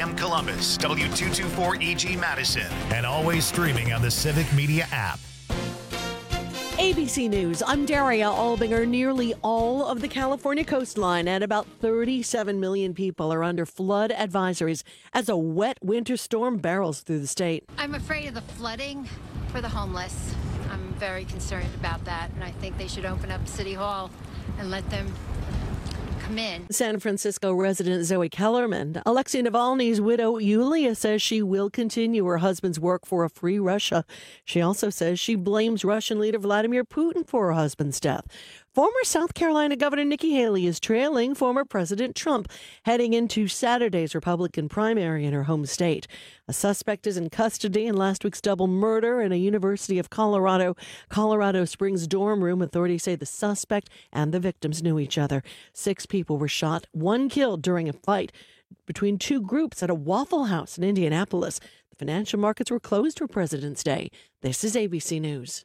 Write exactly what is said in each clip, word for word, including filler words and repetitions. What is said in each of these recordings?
M Columbus, W two twenty-four E G Madison, and always streaming on the Civic Media app. A B C News, I'm Daria Albinger. Nearly all of the California coastline and about thirty-seven million people are under flood advisories as a wet winter storm barrels through the state. I'm afraid of the flooding for the homeless. I'm very concerned about that, and I think they should open up City Hall and let them come in. San Francisco resident Zoe Kellerman. Alexei Navalny's widow Yulia says she will continue her husband's work for a free Russia. She also says she blames Russian leader Vladimir Putin for her husband's death. Former South Carolina Governor Nikki Haley is trailing former President Trump heading into Saturday's Republican primary in her home state. A suspect is in custody in last week's double murder in a University of Colorado, Colorado Springs dorm room. Authorities say the suspect and the victims knew each other. Six people were shot, one killed during a fight between two groups at a Waffle House in Indianapolis. The financial markets were closed for President's Day. This is A B C News.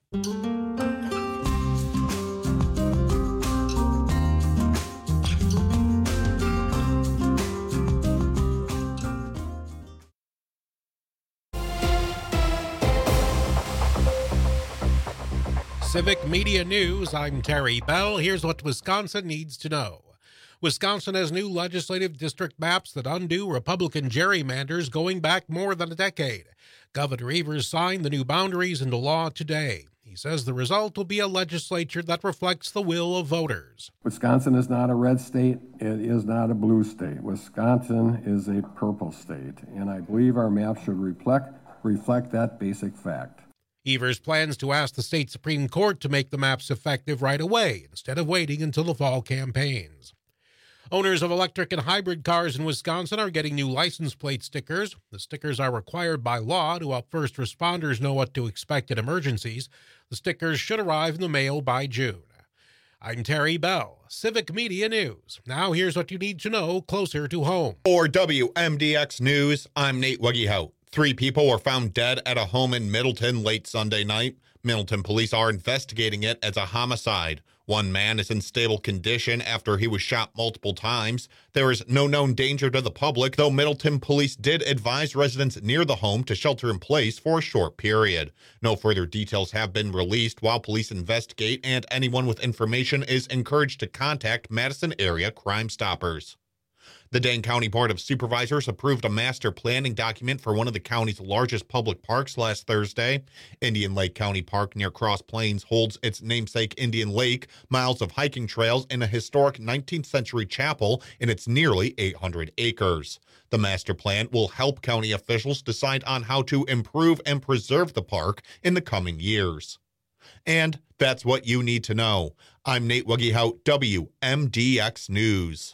Civic Media News, I'm Terry Bell. Here's what Wisconsin needs to know. Wisconsin has new legislative district maps that undo Republican gerrymanders going back more than a decade. Governor Evers signed the new boundaries into law today. He says the result will be a legislature that reflects the will of voters. Wisconsin is not a red state. It is not a blue state. Wisconsin is a purple state, and I believe our map should reflect, reflect that basic fact. Evers plans to ask the state Supreme Court to make the maps effective right away instead of waiting until the fall campaigns. Owners of electric and hybrid cars in Wisconsin are getting new license plate stickers. The stickers are required by law to help first responders know what to expect in emergencies. The stickers should arrive in the mail by June. I'm Terry Bell, Civic Media News. Now here's what you need to know closer to home. For W M D X News, I'm Nate Weggehout. Three people were found dead at a home in Middleton late Sunday night. Middleton police are investigating it as a homicide. One man is in stable condition after he was shot multiple times. There is no known danger to the public, though Middleton police did advise residents near the home to shelter in place for a short period. No further details have been released while police investigate, and anyone with information is encouraged to contact Madison area Crime Stoppers. The Dane County Board of Supervisors approved a master planning document for one of the county's largest public parks last Thursday. Indian Lake County Park near Cross Plains holds its namesake Indian Lake, miles of hiking trails, and a historic nineteenth century chapel in its nearly eight hundred acres. The master plan will help county officials decide on how to improve and preserve the park in the coming years. And that's what you need to know. I'm Nate Weggehout, W M D X News.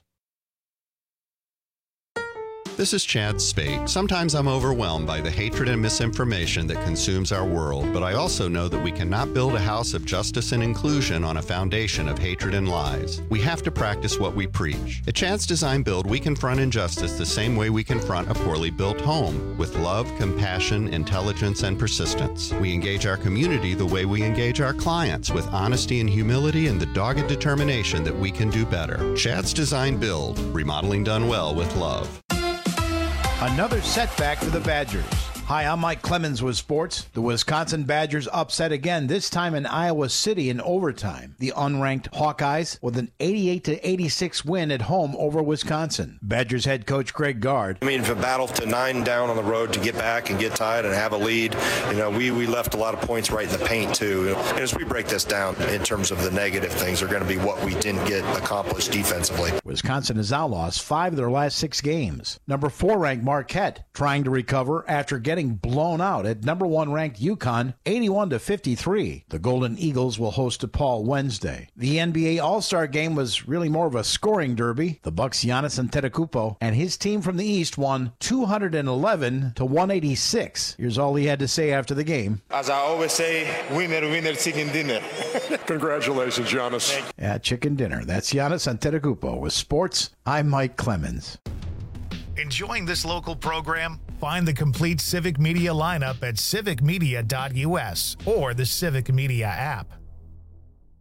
This is Chad Spate. Sometimes I'm overwhelmed by the hatred and misinformation that consumes our world, but I also know that we cannot build a house of justice and inclusion on a foundation of hatred and lies. We have to practice what we preach. At Chad's Design Build, we confront injustice the same way we confront a poorly built home, with love, compassion, intelligence, and persistence. We engage our community the way we engage our clients, with honesty and humility and the dogged determination that we can do better. Chad's Design Build, remodeling done well with love. Another setback for the Badgers. Hi, I'm Mike Clemens with sports. The Wisconsin Badgers upset again, this time in Iowa City in overtime. The unranked Hawkeyes with an eighty-eight to eighty-six win at home over Wisconsin. Badgers head coach Greg Gard. I mean, if a battle to nine down on the road to get back and get tied and have a lead, you know, we, we left a lot of points right in the paint too. And as we break this down in terms of the negative things are going to be what we didn't get accomplished defensively. Wisconsin has now lost five of their last six games. Number four ranked Marquette trying to recover after getting blown out at number one ranked UConn eighty-one to fifty-three. The Golden Eagles will host DePaul Wednesday. The N B A All-Star game was really more of a scoring derby. The Bucks' Giannis Antetokounmpo and his team from the East won two eleven to one eighty-six. Here's all he had to say after the game. As I always say, winner, winner, chicken dinner. Congratulations, Giannis. At chicken dinner. That's Giannis Antetokounmpo. With sports, I'm Mike Clemens. Enjoying this local program? Find the complete Civic Media lineup at civic media dot U S or the Civic Media app.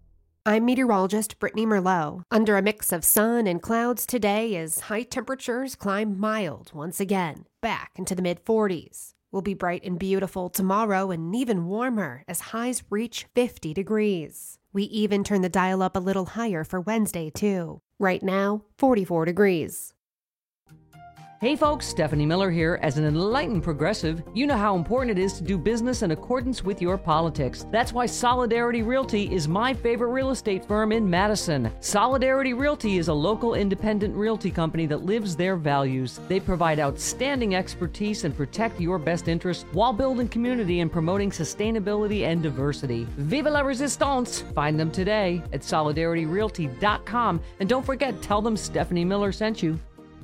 I'm meteorologist Brittany Merlot. Under a mix of sun and clouds today as high temperatures climb mild once again, back into the mid forties. We'll be bright and beautiful tomorrow and even warmer as highs reach fifty degrees. We even turn the dial up a little higher for Wednesday, too. Right now, forty-four degrees. Hey folks, Stephanie Miller here. As an enlightened progressive, you know how important it is to do business in accordance with your politics. That's why Solidarity Realty is my favorite real estate firm in Madison. Solidarity Realty is a local independent realty company that lives their values. They provide outstanding expertise and protect your best interests while building community and promoting sustainability and diversity. Vive la resistance! Find them today at solidarity realty dot com. And don't forget, tell them Stephanie Miller sent you.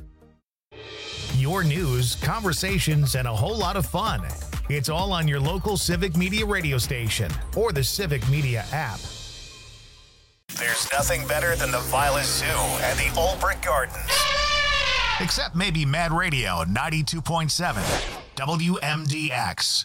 Your news, conversations, and a whole lot of fun. It's all on your local Civic Media radio station or the Civic Media app. There's nothing better than the Violet Zoo and the Old Brick Gardens. Except maybe Mad Radio ninety-two point seven W M D X.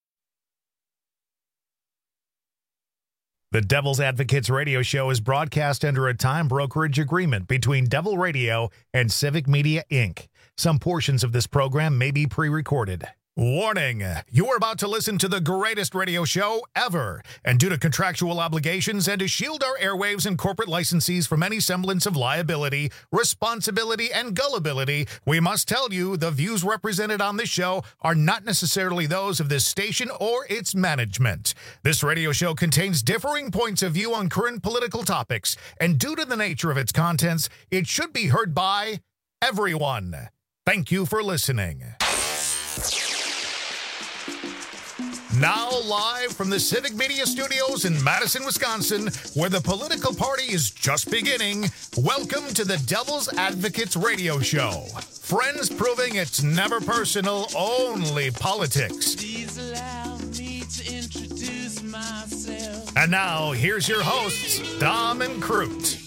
The Devil's Advocates radio show is broadcast under a time brokerage agreement between Devil Radio and Civic Media, Incorporated. Some portions of this program may be pre-recorded. Warning, you're about to listen to the greatest radio show ever. And due to contractual obligations and to shield our airwaves and corporate licensees from any semblance of liability, responsibility, and gullibility, we must tell you the views represented on this show are not necessarily those of this station or its management. This radio show contains differing points of view on current political topics, and due to the nature of its contents, it should be heard by everyone. Thank you for listening. Now live from the Civic Media Studios in Madison, Wisconsin, where the political party is just beginning, welcome to the Devil's Advocates radio show. Friends proving it's never personal, only politics. Please allow me to introduce myself. And now, here's your hosts, Dom and Crute.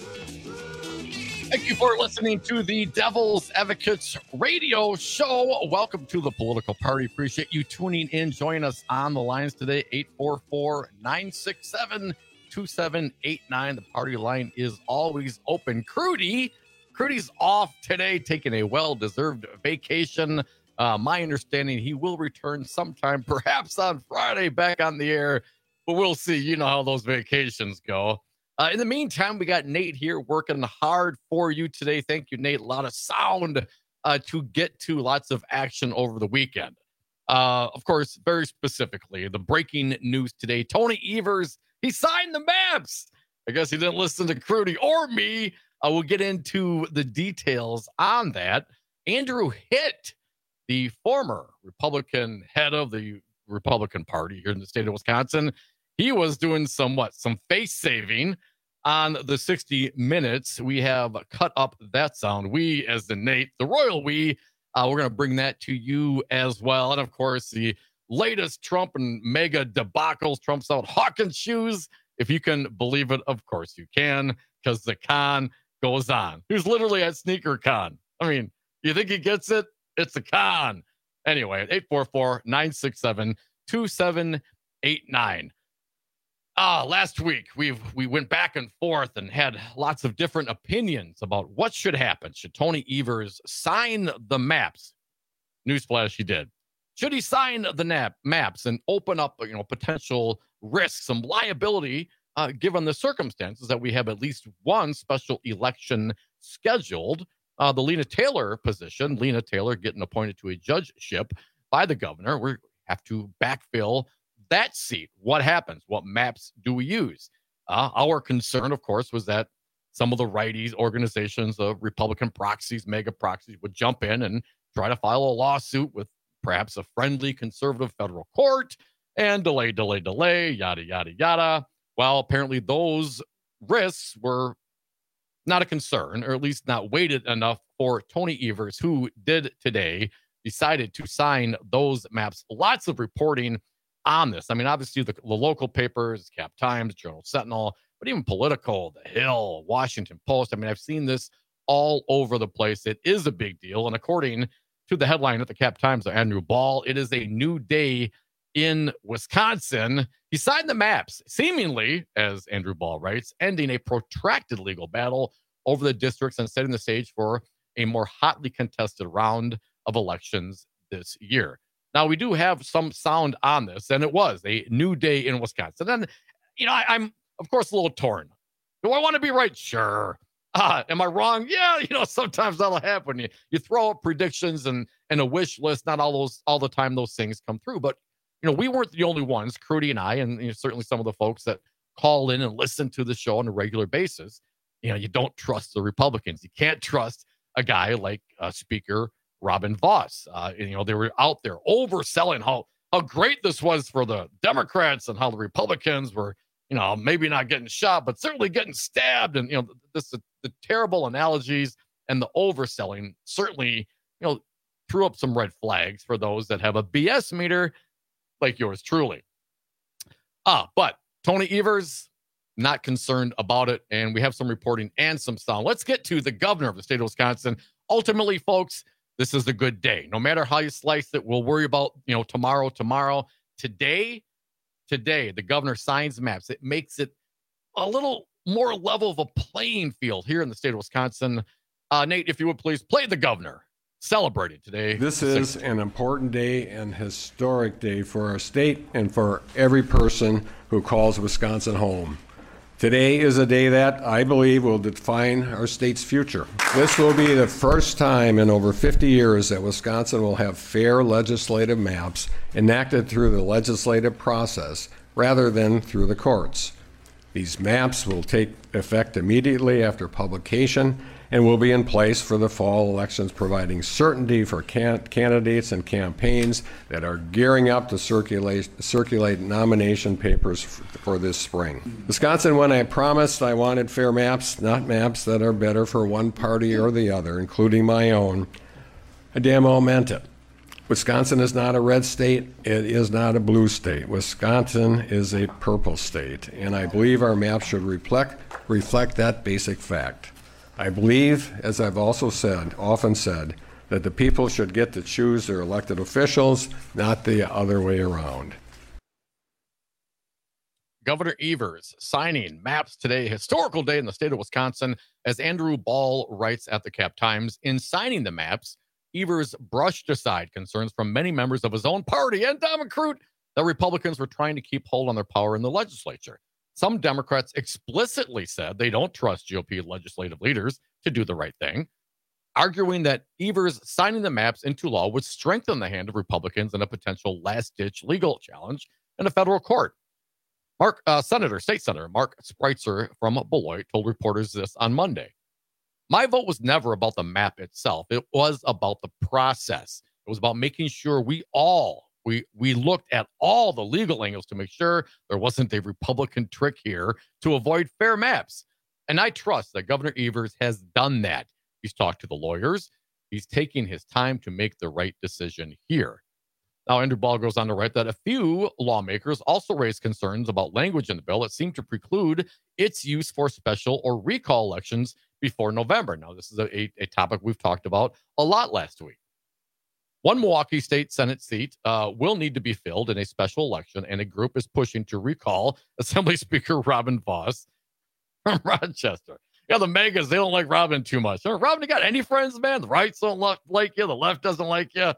Thank you for listening to the Devil's Advocates radio show. Welcome to the political party. Appreciate you tuning in. Join us on the lines today, eight four four, nine six seven, two seven eight nine. The party line is always open. Crudy, Crudy's off today, taking a well-deserved vacation. Uh, my understanding, he will return sometime, perhaps on Friday, back on the air. But we'll see. You know how those vacations go. Uh, in the meantime, we got Nate here working hard for you today. Thank you, Nate. A lot of sound uh, to get to, lots of action over the weekend. Uh, of course, very specifically, the breaking news today. Tony Evers, he signed the maps. I guess he didn't listen to Crudy or me. Uh, we'll get into the details on that. Andrew Hitt, the former Republican head of the Republican Party here in the state of Wisconsin, he was doing some what? Some face saving on the sixty minutes. We have cut up that sound. We, as the Nate, the royal we, uh, we're going to bring that to you as well. And of course, the latest Trump and mega debacles. Trump's out hawking shoes. If you can believe it, of course you can, because the con goes on. He was literally at Sneaker Con. I mean, you think he gets it? It's a con. Anyway, eight four four, nine six seven, two seven eight nine. Uh, last week, we've we went back and forth and had lots of different opinions about what should happen. Should Tony Evers sign the maps? Newsflash, he did. Should he sign the nap, maps and open up, you know, potential risks, some liability, uh, given the circumstances that we have at least one special election scheduled? Uh, the Lena Taylor position, Lena Taylor getting appointed to a judgeship by the governor. We have to backfill that seat. What happens? What maps do we use? Uh, our concern, of course, was that some of the righties, organizations of Republican proxies, mega proxies, would jump in and try to file a lawsuit with perhaps a friendly conservative federal court and delay, delay, delay, yada, yada, yada. Well, apparently those risks were not a concern, or at least not weighted enough for Tony Evers, who did today decided to sign those maps. Lots of reporting on this. I mean, obviously the, the local papers, Cap Times, Journal Sentinel, but even Politico, The Hill, Washington Post. I mean, I've seen this all over the place. It is a big deal. And according to the headline at the Cap Times, Andrew Ball, it is a new day in Wisconsin. He signed the maps, seemingly, as Andrew Ball writes, ending a protracted legal battle over the districts and setting the stage for a more hotly contested round of elections this year. Now, we do have some sound on this, and it was a new day in Wisconsin. And, you know, I, I'm, of course, a little torn. Do I want to be right? Sure. Uh, am I wrong? Yeah, you know, sometimes that'll happen. You, you throw up predictions and, and a wish list. Not all those all the time those things come through. But, you know, we weren't the only ones, Crudy and I, and you know, certainly some of the folks that call in and listen to the show on a regular basis. You know, you don't trust the Republicans. You can't trust a guy like uh, Speaker Robin Vos. Uh, and, you know, they were out there overselling how, how great this was for the Democrats and how the Republicans were, you know, maybe not getting shot, but certainly getting stabbed. And, you know, this, the, the terrible analogies and the overselling certainly, you know, threw up some red flags for those that have a B S meter like yours truly. Ah, but Tony Evers, not concerned about it. And we have some reporting and some sound. Let's get to the governor of the state of Wisconsin. Ultimately, folks, this is a good day. No matter how you slice it, we'll worry about, you know, tomorrow, tomorrow. Today, today, the governor signs maps. It makes it a little more level of a playing field here in the state of Wisconsin. Uh, Nate, if you would please play the governor celebrating today. This is an important day and historic day for our state and for every person who calls Wisconsin home. Today is a day that I believe will define our state's future. This will be the first time in over fifty years that Wisconsin will have fair legislative maps enacted through the legislative process rather than through the courts. These maps will take effect immediately after publication and will be in place for the fall elections, providing certainty for can- candidates and campaigns that are gearing up to circulate, circulate nomination papers f- for this spring. Wisconsin, when I promised I wanted fair maps, not maps that are better for one party or the other, including my own, I damn well meant it. Wisconsin is not a red state. It is not a blue state. Wisconsin is a purple state, and I believe our maps should reflect, reflect that basic fact. I believe, as I've also said, often said, that the people should get to choose their elected officials, not the other way around. Governor Evers signing maps today, historical day in the state of Wisconsin, as Andrew Ball writes at the Cap Times. In signing the maps, Evers brushed aside concerns from many members of his own party and Democrat that Republicans were trying to keep hold on their power in the legislature. Some Democrats explicitly said they don't trust G O P legislative leaders to do the right thing, arguing that Evers signing the maps into law would strengthen the hand of Republicans in a potential last-ditch legal challenge in a federal court. Mark, uh, Senator, State Senator Mark Spreitzer from Beloit told reporters this on Monday. My vote was never about the map itself. It was about the process. It was about making sure we all We we looked at all the legal angles to make sure there wasn't a Republican trick here to avoid fair maps. And I trust that Governor Evers has done that. He's talked to the lawyers. He's taking his time to make the right decision here. Now, Andrew Ball goes on to write that a few lawmakers also raised concerns about language in the bill that seemed to preclude its use for special or recall elections before November. Now, this is a, a, a topic we've talked about a lot last week. One Milwaukee State Senate seat uh, will need to be filled in a special election, and a group is pushing to recall Assembly Speaker Robin Vos from Rochester. Yeah, the megas, they don't like Robin too much. Robin, you got any friends, man? The rights don't like you. The left doesn't like you.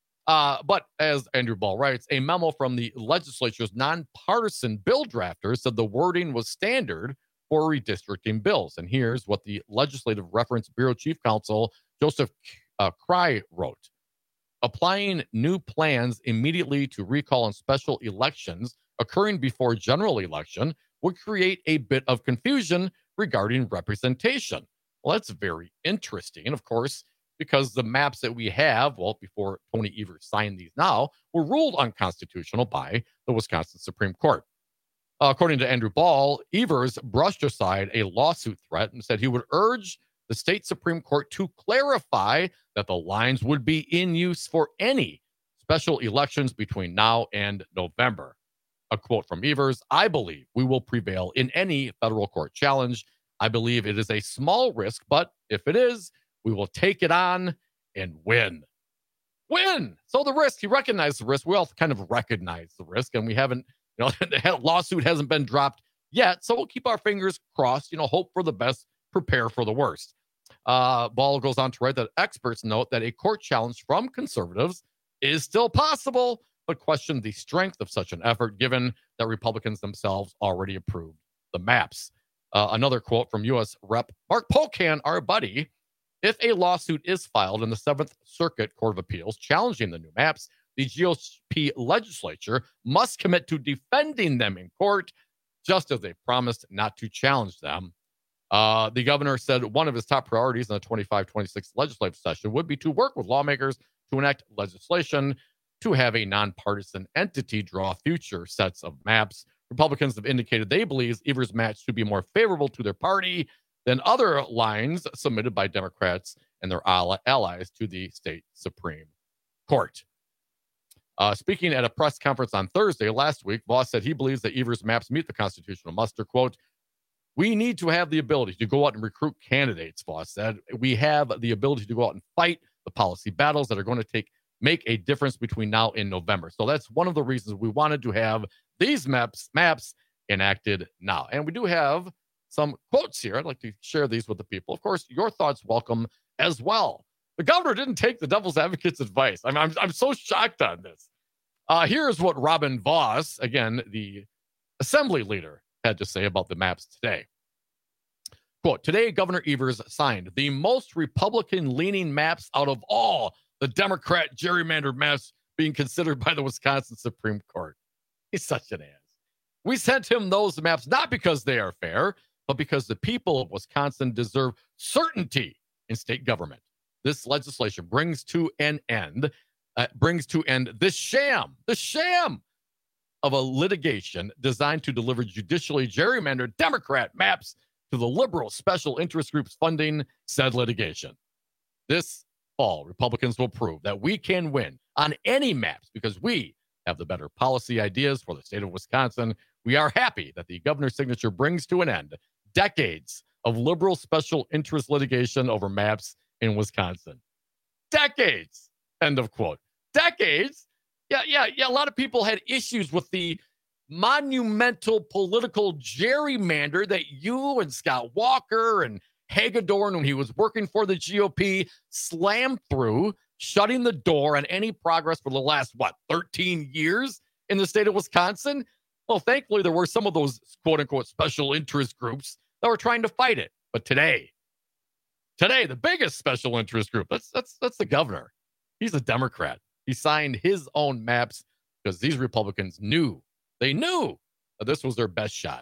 Uh, but as Andrew Ball writes, a memo from the legislature's nonpartisan bill drafters said the wording was standard for redistricting bills. And here's what the Legislative Reference Bureau Chief Counsel Joseph uh, Cry wrote. Applying new plans immediately to recall and special elections occurring before general election would create a bit of confusion regarding representation. Well, that's very interesting. And of course, because the maps that we have, well, before Tony Evers signed these now, were ruled unconstitutional by the Wisconsin Supreme Court. Uh, according to Andrew Ball, Evers brushed aside a lawsuit threat and said he would urge the state Supreme Court to clarify that the lines would be in use for any special elections between now and November. A quote from Evers, I believe we will prevail in any federal court challenge. I believe it is a small risk, but if it is, we will take it on and win. win. So the risk, he recognized the risk. We all kind of recognize the risk, and we haven't, you know, the lawsuit hasn't been dropped yet. So we'll keep our fingers crossed, you know, hope for the best, prepare for the worst. Uh, Ball goes on to write that experts note that a court challenge from conservatives is still possible, but question the strength of such an effort given that Republicans themselves already approved the maps. Uh, another quote from U S Rep Mark Pocan, our buddy: if a lawsuit is filed in the Seventh Circuit Court of Appeals challenging the new maps, the G O P legislature must commit to defending them in court, just as they promised not to challenge them. Uh, the governor said one of his top priorities in the twenty-five twenty-six legislative session would be to work with lawmakers to enact legislation to have a nonpartisan entity draw future sets of maps. Republicans have indicated they believe Evers' match should be more favorable to their party than other lines submitted by Democrats and their allies to the state Supreme Court. Uh, speaking at a press conference on Thursday last week, Voss said he believes that Evers' maps meet the constitutional muster. Quote, "We need to have the ability to go out and recruit candidates," Voss said. "We have the ability to go out and fight the policy battles that are going to take make a difference between now and November." So that's one of the reasons we wanted to have these maps maps enacted now. And we do have some quotes here. I'd like to share these with the people. Of course, your thoughts welcome as well. The governor didn't take the devil's advocate's advice. I'm, I'm, I'm so shocked on this. Uh, here's what Robin Voss, again, the assembly leader, had to say about the maps today. Quote, "Today, Governor Evers signed the most Republican-leaning maps out of all the Democrat gerrymandered maps being considered by the Wisconsin Supreme Court." He's such an ass. "We sent him those maps not because they are fair, but because the people of Wisconsin deserve certainty in state government. This legislation brings to an end, uh, brings to end this sham, the sham of a litigation designed to deliver judicially gerrymandered Democrat maps to the liberal special interest groups funding said litigation. This fall, Republicans will prove that we can win on any maps because we have the better policy ideas for the state of Wisconsin. We are happy that the governor's signature brings to an end decades of liberal special interest litigation over maps in Wisconsin. Decades." End of quote. Decades? Yeah, yeah, yeah. A lot of people had issues with the monumental political gerrymander that you and Scott Walker and Hagedorn, when he was working for the G O P, slammed through, shutting the door on any progress for the last, what, thirteen years in the state of Wisconsin? Well, thankfully, there were some of those quote-unquote special interest groups that were trying to fight it. But today, today, the biggest special interest group, that's, that's, that's the governor. He's a Democrat. He signed his own maps because these Republicans knew, they knew that this was their best shot.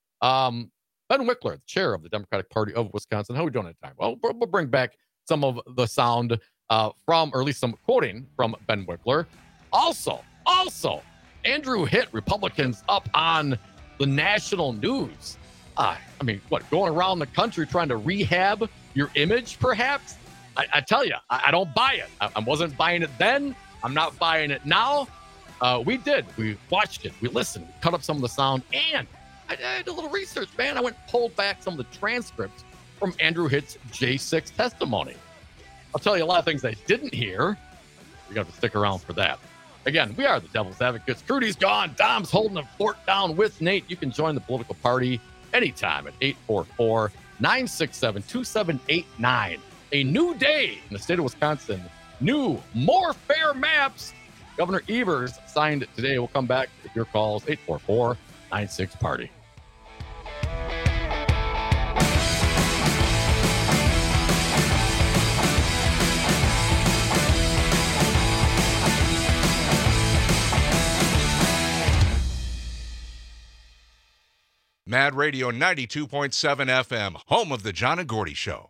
Um, Ben Wickler, the chair of the Democratic Party of Wisconsin. How are we doing at time? Well, we'll bring back some of the sound uh, from, or at least some quoting from Ben Wickler. Also, also, Andrew Hitt, Republicans up on the national news. Uh, I mean, what, going around the country trying to rehab your image, perhaps? I, I tell you, I, I don't buy it. I, I wasn't buying it then. I'm not buying it now. Uh, we did. We watched it. We listened. We cut up some of the sound, and I did a little research, man. I went and pulled back some of the transcripts from Andrew Hitt's J six testimony. I'll tell you a lot of things I didn't hear. You got to stick around for that. Again, we are the Devil's Advocates. Crudy's gone. Dom's holding the fort down with Nate. You can join the political party anytime at eight four four, nine six seven, two seven eight nine. A new day in the state of Wisconsin. New, more fair maps. Governor Evers signed it today. We'll come back with your calls, eight four four, nine six party. Mad Radio ninety-two point seven F M, home of the John and Gordy Show.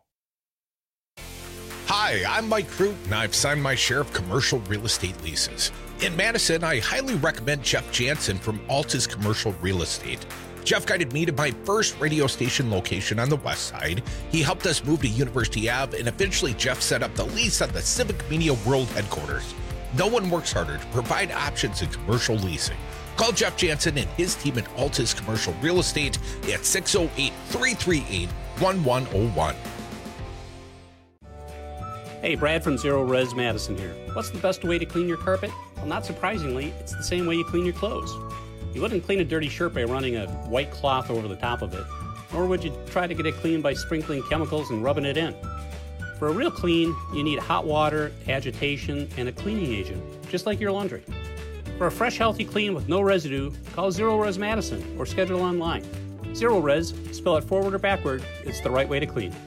Hi, I'm Mike Crute, and I've signed my share of commercial real estate leases. In Madison, I highly recommend Jeff Jansen from Altus Commercial Real Estate. Jeff guided me to my first radio station location on the west side. He helped us move to University Avenue, and eventually Jeff set up the lease on the Civic Media World headquarters. No one works harder to provide options in commercial leasing. Call Jeff Jansen and his team at Altus Commercial Real Estate at six oh eight, three three eight, one one oh one. Hey, Brad from Zero Res Madison here. What's the best way to clean your carpet? Well, not surprisingly, it's the same way you clean your clothes. You wouldn't clean a dirty shirt by running a white cloth over the top of it, nor would you try to get it clean by sprinkling chemicals and rubbing it in. For a real clean, you need hot water, agitation, and a cleaning agent, just like your laundry. For a fresh, healthy clean with no residue, call Zero Res Madison or schedule online. Zero Res, spell it forward or backward, it's the right way to clean.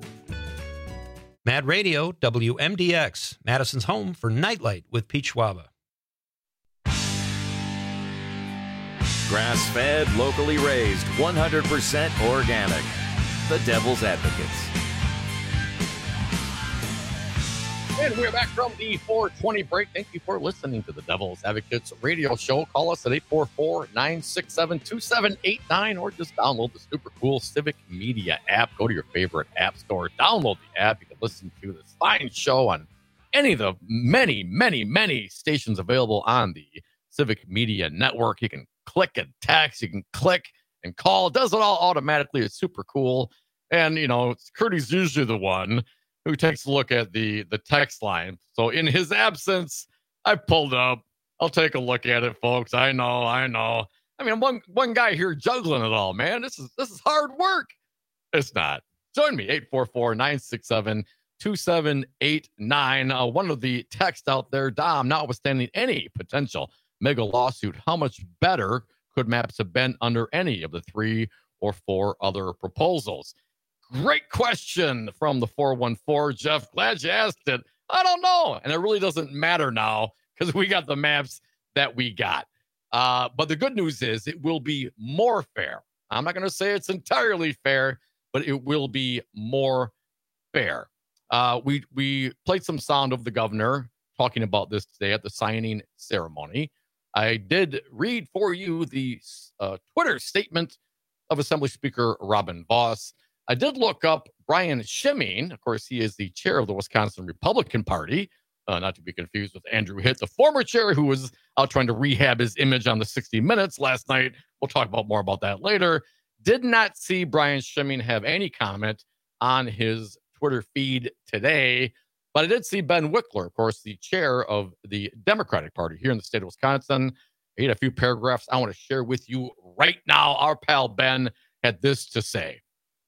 Mad Radio, W M D X, Madison's home for Nightlight with Pete Schwaba. Grass-fed, locally raised, one hundred percent organic. The Devil's Advocates. And we're back from the four twenty break. Thank you for listening to the Devil's Advocates radio show. Call us at eight four four, nine six seven, two seven eight nine or just download the super cool Civic Media app. Go to your favorite app store, download the app. You can listen to this fine show on any of the many, many, many stations available on the Civic Media network. You can click and text, you can click and call. It does it all automatically. It's super cool. And, you know, Curdy's usually the one who takes a look at the, the text line. So in his absence, I pulled up. I'll take a look at it, folks. I know, I know. I mean, one one guy here juggling it all, man. This is this is hard work. It's not. Join me, eight four four, nine six seven, two seven eight nine. Uh, one of the texts out there, Dom, notwithstanding any potential mega lawsuit, how much better could maps have been under any of the three or four other proposals? Great question from the four one four, Jeff. Glad you asked it. I don't know. And it really doesn't matter now because we got the maps that we got. Uh, but the good news is it will be more fair. I'm not going to say it's entirely fair, but it will be more fair. Uh, we, we played some sound of the governor talking about this today at the signing ceremony. I did read for you the uh, Twitter statement of Assembly Speaker Robin Vos. I did look up Brian Schimming. Of course, he is the chair of the Wisconsin Republican Party, uh, not to be confused with Andrew Hitt, the former chair who was out trying to rehab his image on the sixty minutes last night. We'll talk about more about that later. Did not see Brian Schimming have any comment on his Twitter feed today, but I did see Ben Wickler, of course, the chair of the Democratic Party here in the state of Wisconsin. He had a few paragraphs I want to share with you right now. Our pal Ben had this to say.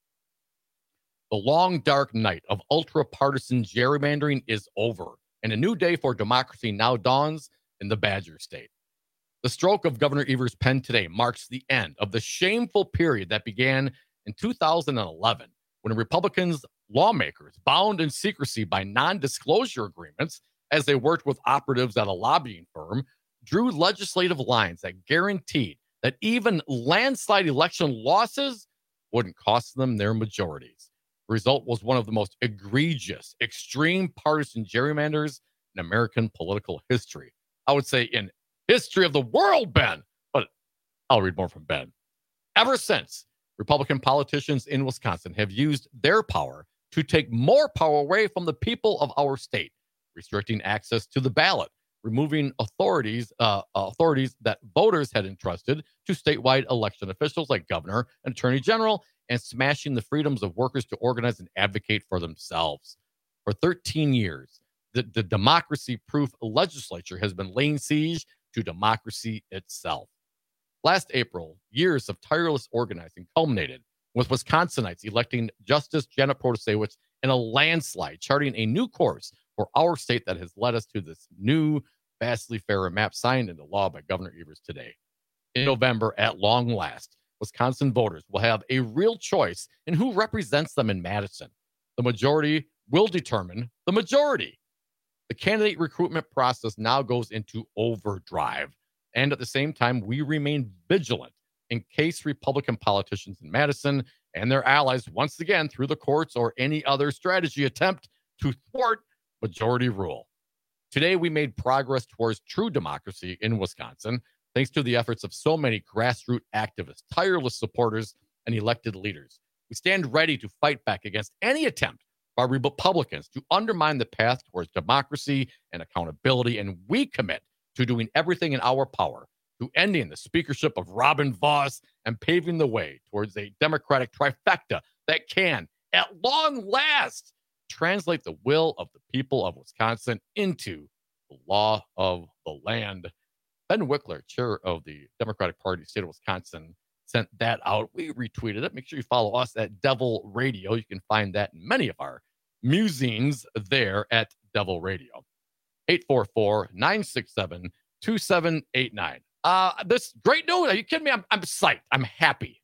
The long, dark night of ultra-partisan gerrymandering is over, and a new day for democracy now dawns in the Badger State. The stroke of Governor Evers' pen today marks the end of the shameful period that began in two thousand eleven, when Republicans lawmakers bound in secrecy by non-disclosure agreements as they worked with operatives at a lobbying firm drew legislative lines that guaranteed that even landslide election losses wouldn't cost them their majorities. The result was one of the most egregious, extreme partisan gerrymanders in American political history. I would say in history of the world, Ben, but I'll read more from Ben. Ever since, Republican politicians in Wisconsin have used their power to take more power away from the people of our state, restricting access to the ballot, removing authorities uh, authorities that voters had entrusted to statewide election officials like governor and attorney general, and smashing the freedoms of workers to organize and advocate for themselves. For thirteen years, the, the democracy-proof legislature has been laying siege to democracy itself. Last April, years of tireless organizing culminated with Wisconsinites electing Justice Janet Protasewicz in a landslide, charting a new course for our state that has led us to this new, vastly fairer map signed into law by Governor Evers today. In November, at long last, Wisconsin voters will have a real choice in who represents them in Madison. The majority will determine the majority. The candidate recruitment process now goes into overdrive. And at the same time, we remain vigilant in case Republican politicians in Madison and their allies, once again, through the courts or any other strategy, attempt to thwart majority rule. Today, we made progress towards true democracy in Wisconsin, thanks to the efforts of so many grassroots activists, tireless supporters, and elected leaders. We stand ready to fight back against any attempt by Republicans to undermine the path towards democracy and accountability, and we commit to doing everything in our power to ending the speakership of Robin Vos and paving the way towards a Democratic trifecta that can, at long last, translate the will of the people of Wisconsin into the law of the land. Ben Wickler, chair of the Democratic Party, state of Wisconsin, sent that out. We retweeted it. Make sure you follow us at Devil Radio. You can find that in many of our musings there at Devil Radio. eight four four, nine six seven, two seven eight nine. Uh, this great news. Are you kidding me? I'm, I'm psyched. I'm happy.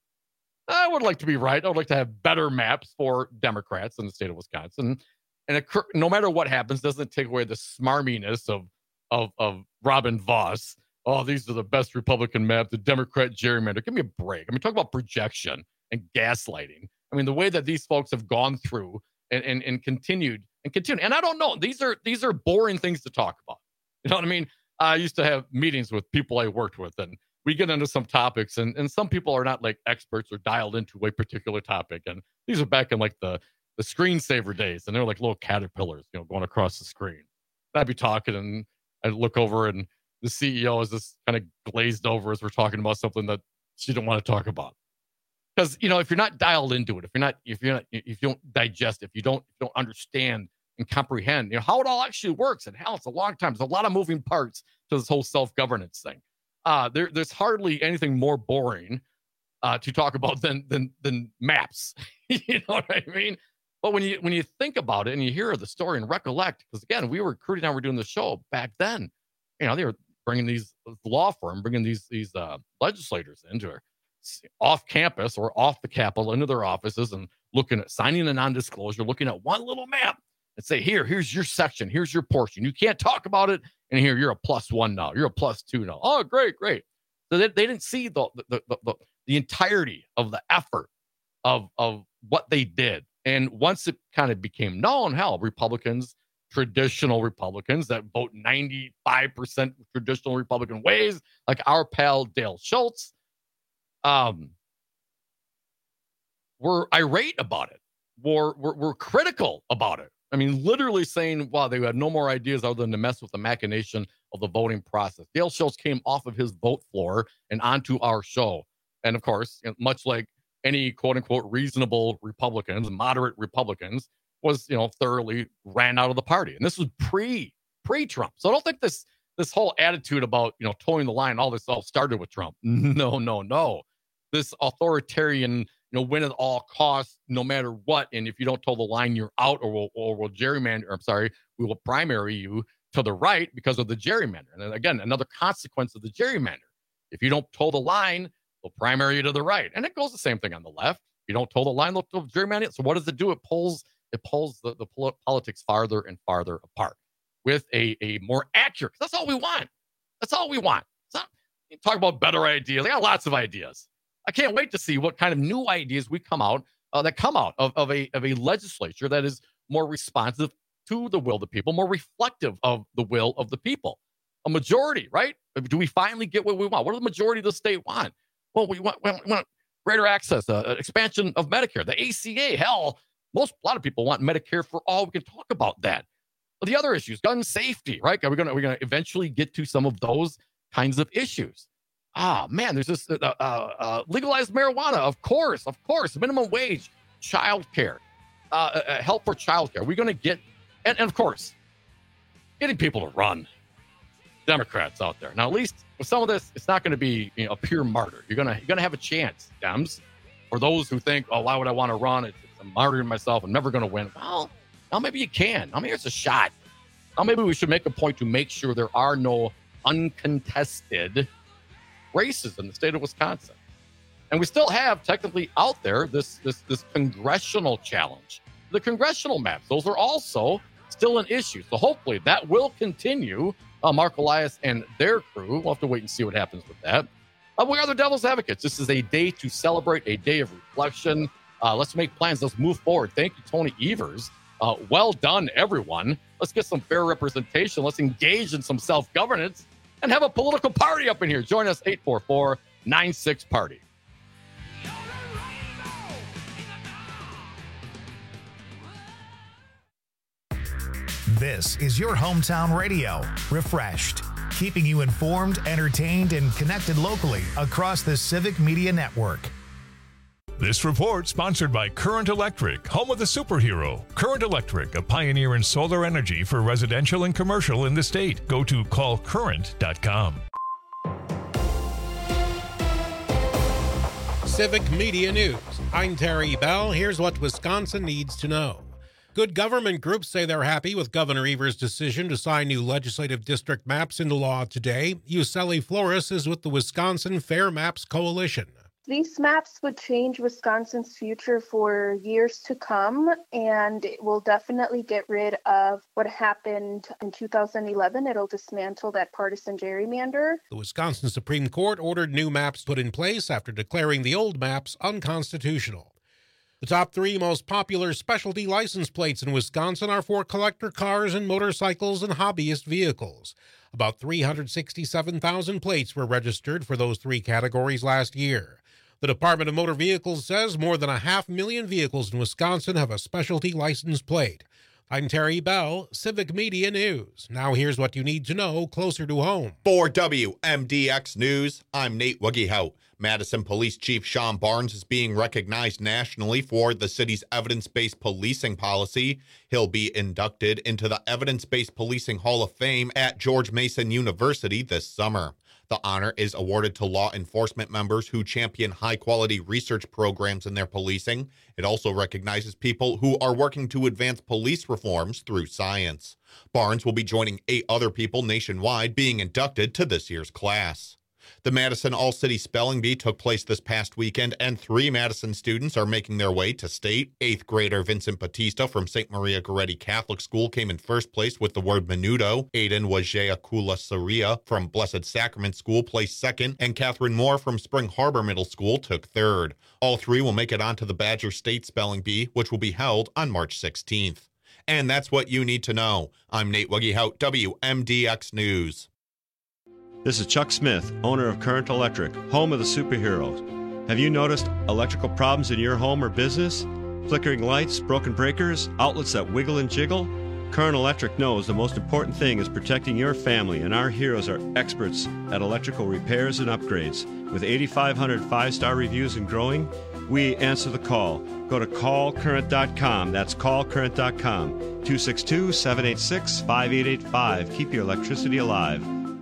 I would like to be right. I would like to have better maps for Democrats in the state of Wisconsin. And it, no matter what happens, doesn't take away the smarminess of, of, of Robin Voss. Oh, these are the best Republican maps, the Democrat gerrymander. Give me a break. I mean, talk about projection and gaslighting. I mean, the way that these folks have gone through and, and, and continued and continue. And I don't know. These are these are boring things to talk about. You know what I mean? I used to have meetings with people I worked with, and we get into some topics, and, and some people are not like experts or dialed into a particular topic. And these are back in like the, the screensaver days, and they're like little caterpillars, you know, going across the screen. And I'd be talking, and I'd look over, and the C E O is just kind of glazed over as we're talking about something that she don't want to talk about. Because, you know, if you're not dialed into it, if you're not, if you're not, if you don't digest, if you don't, if you don't understand and comprehend, you know, how it all actually works. And hell, it's a long time. There's a lot of moving parts to this whole self-governance thing. Uh, there, there's hardly anything more boring uh, to talk about than than than maps. You know what I mean? But when you when you think about it and you hear the story and recollect, because again, we were recruiting and we're doing the show back then. You know, they were bringing these law firm, bringing these these uh, legislators into her off campus or off the Capitol into their offices and looking at signing a non-disclosure, looking at one little map and say, here, here's your section, here's your portion. You can't talk about it, and here you're a plus one now, you're a plus two now. Oh, great, great. So they, they didn't see the the, the the the entirety of the effort of of what they did. And once it kind of became known, hell, Republicans, traditional Republicans that vote ninety-five percent traditional Republican ways, like our pal Dale Schultz, um, were irate about it, were, were, were critical about it. I mean, literally saying, wow, they had no more ideas other than to mess with the machination of the voting process. Dale Schultz came off of his vote floor and onto our show. And of course, much like any quote unquote reasonable Republicans, moderate Republicans, was, you know, thoroughly ran out of the party. And this was pre, pre-Trump. So I don't think this, this whole attitude about, you know, towing the line, all this all started with Trump. No, no, no. This authoritarian, you know, win at all costs, no matter what. And if you don't toe the line, you're out, or we'll, or we'll gerrymander, I'm sorry, we will primary you to the right because of the gerrymander. And again, another consequence of the gerrymander. If you don't toe the line, they'll primary you to the right. And it goes the same thing on the left. If you don't toe the line, they'll gerrymander. So what does it do? It pulls It pulls the, the politics farther and farther apart with a, a more accurate. That's all we want. That's all we want. It's not, you talk about better ideas. I got lots of ideas. I can't wait to see what kind of new ideas we come out uh, that come out of, of a of a legislature that is more responsive to the will of the people, more reflective of the will of the people. A majority, right? Do we finally get what we want? What does the majority of the state want? Well, we want, we want greater access, uh, expansion of Medicare, the A C A. Hell, most a lot of people want Medicare for all. We can talk about that. But the other issues, gun safety, right? Are we gonna we're gonna eventually get to some of those kinds of issues? Ah, man, there's this uh, uh, uh, legalized marijuana, of course, of course, minimum wage, childcare, uh, uh, help for childcare. We're gonna get, and, and of course, getting people to run. Democrats out there now. At least with some of this, it's not going to be, you know, a pure martyr. You're gonna you're gonna have a chance, Dems. For those who think, oh, why would I want to run? It's, it's I'm martyring myself. I'm never going to win. Well, now maybe you can. Now maybe it's a shot. Now maybe we should make a point to make sure there are no uncontested races in the state of Wisconsin. And we still have technically out there this this this congressional challenge. The congressional maps, those are also still an issue. So hopefully that will continue. Uh, Mark Elias and their crew. We'll have to wait and see what happens with that. Uh, we are the Devil's Advocates. This is a day to celebrate, a day of reflection. Uh, let's make plans. Let's move forward. Thank you, Tony Evers. Uh, well done, everyone. Let's get some fair representation. Let's engage in some self-governance and have a political party up in here. Join us, eight four four, nine six party. This is your hometown radio, Refreshed, keeping you informed, entertained, and connected locally across the Civic Media Network. This report sponsored by Current Electric, home of the superhero. Current Electric, a pioneer in solar energy for residential and commercial in the state. Go to call current dot com. Civic Media News. I'm Terry Bell. Here's what Wisconsin needs to know. Good government groups say they're happy with Governor Evers' decision to sign new legislative district maps into law today. Yuseli Flores is with the Wisconsin Fair Maps Coalition. These maps would change Wisconsin's future for years to come, and it will definitely get rid of what happened in two thousand eleven. It'll dismantle that partisan gerrymander. The Wisconsin Supreme Court ordered new maps put in place after declaring the old maps unconstitutional. The top three most popular specialty license plates in Wisconsin are for collector cars and motorcycles and hobbyist vehicles. About three hundred sixty-seven thousand plates were registered for those three categories last year. The Department of Motor Vehicles says more than a half million vehicles in Wisconsin have a specialty license plate. I'm Terry Bell, Civic Media News. Now here's what you need to know closer to home. For W M D X News, I'm Nate Wuggehout. Madison Police Chief Sean Barnes is being recognized nationally for the city's evidence-based policing policy. He'll be inducted into the Evidence-Based Policing Hall of Fame at George Mason University this summer. The honor is awarded to law enforcement members who champion high-quality research programs in their policing. It also recognizes people who are working to advance police reforms through science. Barnes will be joining eight other people nationwide being inducted to this year's class. The Madison All-City Spelling Bee took place this past weekend, and three Madison students are making their way to state. Eighth grader Vincent Batista from Saint Maria Goretti Catholic School came in first place with the word menudo. Aiden Wajea Kula Saria from Blessed Sacrament School placed second, and Catherine Moore from Spring Harbor Middle School took third. All three will make it onto the Badger State Spelling Bee, which will be held on March sixteenth. And that's what you need to know. I'm Nate Wuggehout, W M D X News. This is Chuck Smith, owner of Current Electric, home of the superheroes. Have you noticed electrical problems in your home or business? Flickering lights, broken breakers, outlets that wiggle and jiggle? Current Electric knows the most important thing is protecting your family, and our heroes are experts at electrical repairs and upgrades. With eighty-five hundred five-star reviews and growing, we answer the call. Go to call current dot com. That's call current dot com. two six two, seven eight six, five eight eight five. Keep your electricity alive.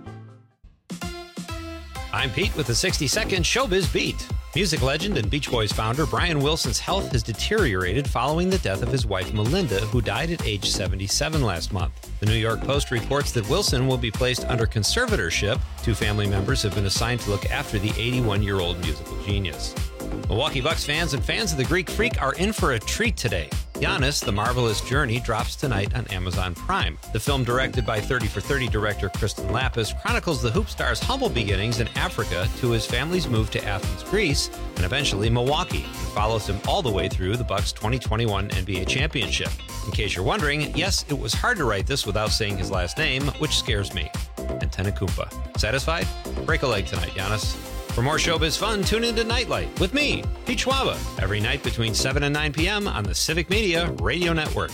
I'm Pete with the sixty second Showbiz Beat. Music legend and Beach Boys founder Brian Wilson's health has deteriorated following the death of his wife Melinda, who died at age seventy-seven last month. The New York Post reports that Wilson will be placed under conservatorship. Two family members have been assigned to look after the eighty-one-year-old musical genius. Milwaukee Bucks fans and fans of the Greek Freak are in for a treat today. Giannis, The Marvelous Journey drops tonight on Amazon Prime. The film, directed by thirty for thirty director Kristen Lapis, chronicles the hoop star's humble beginnings in Africa to his family's move to Athens, Greece, and eventually Milwaukee, and follows him all the way through the Bucks' twenty twenty-one N B A championship. In case you're wondering, yes, it was hard to write this without saying his last name, which scares me. Antetokounmpo. Satisfied? Break a leg tonight, Giannis. For more showbiz fun, tune into Nightlight with me, Pete Schwaba, every night between seven and nine p.m. on the Civic Media Radio Network.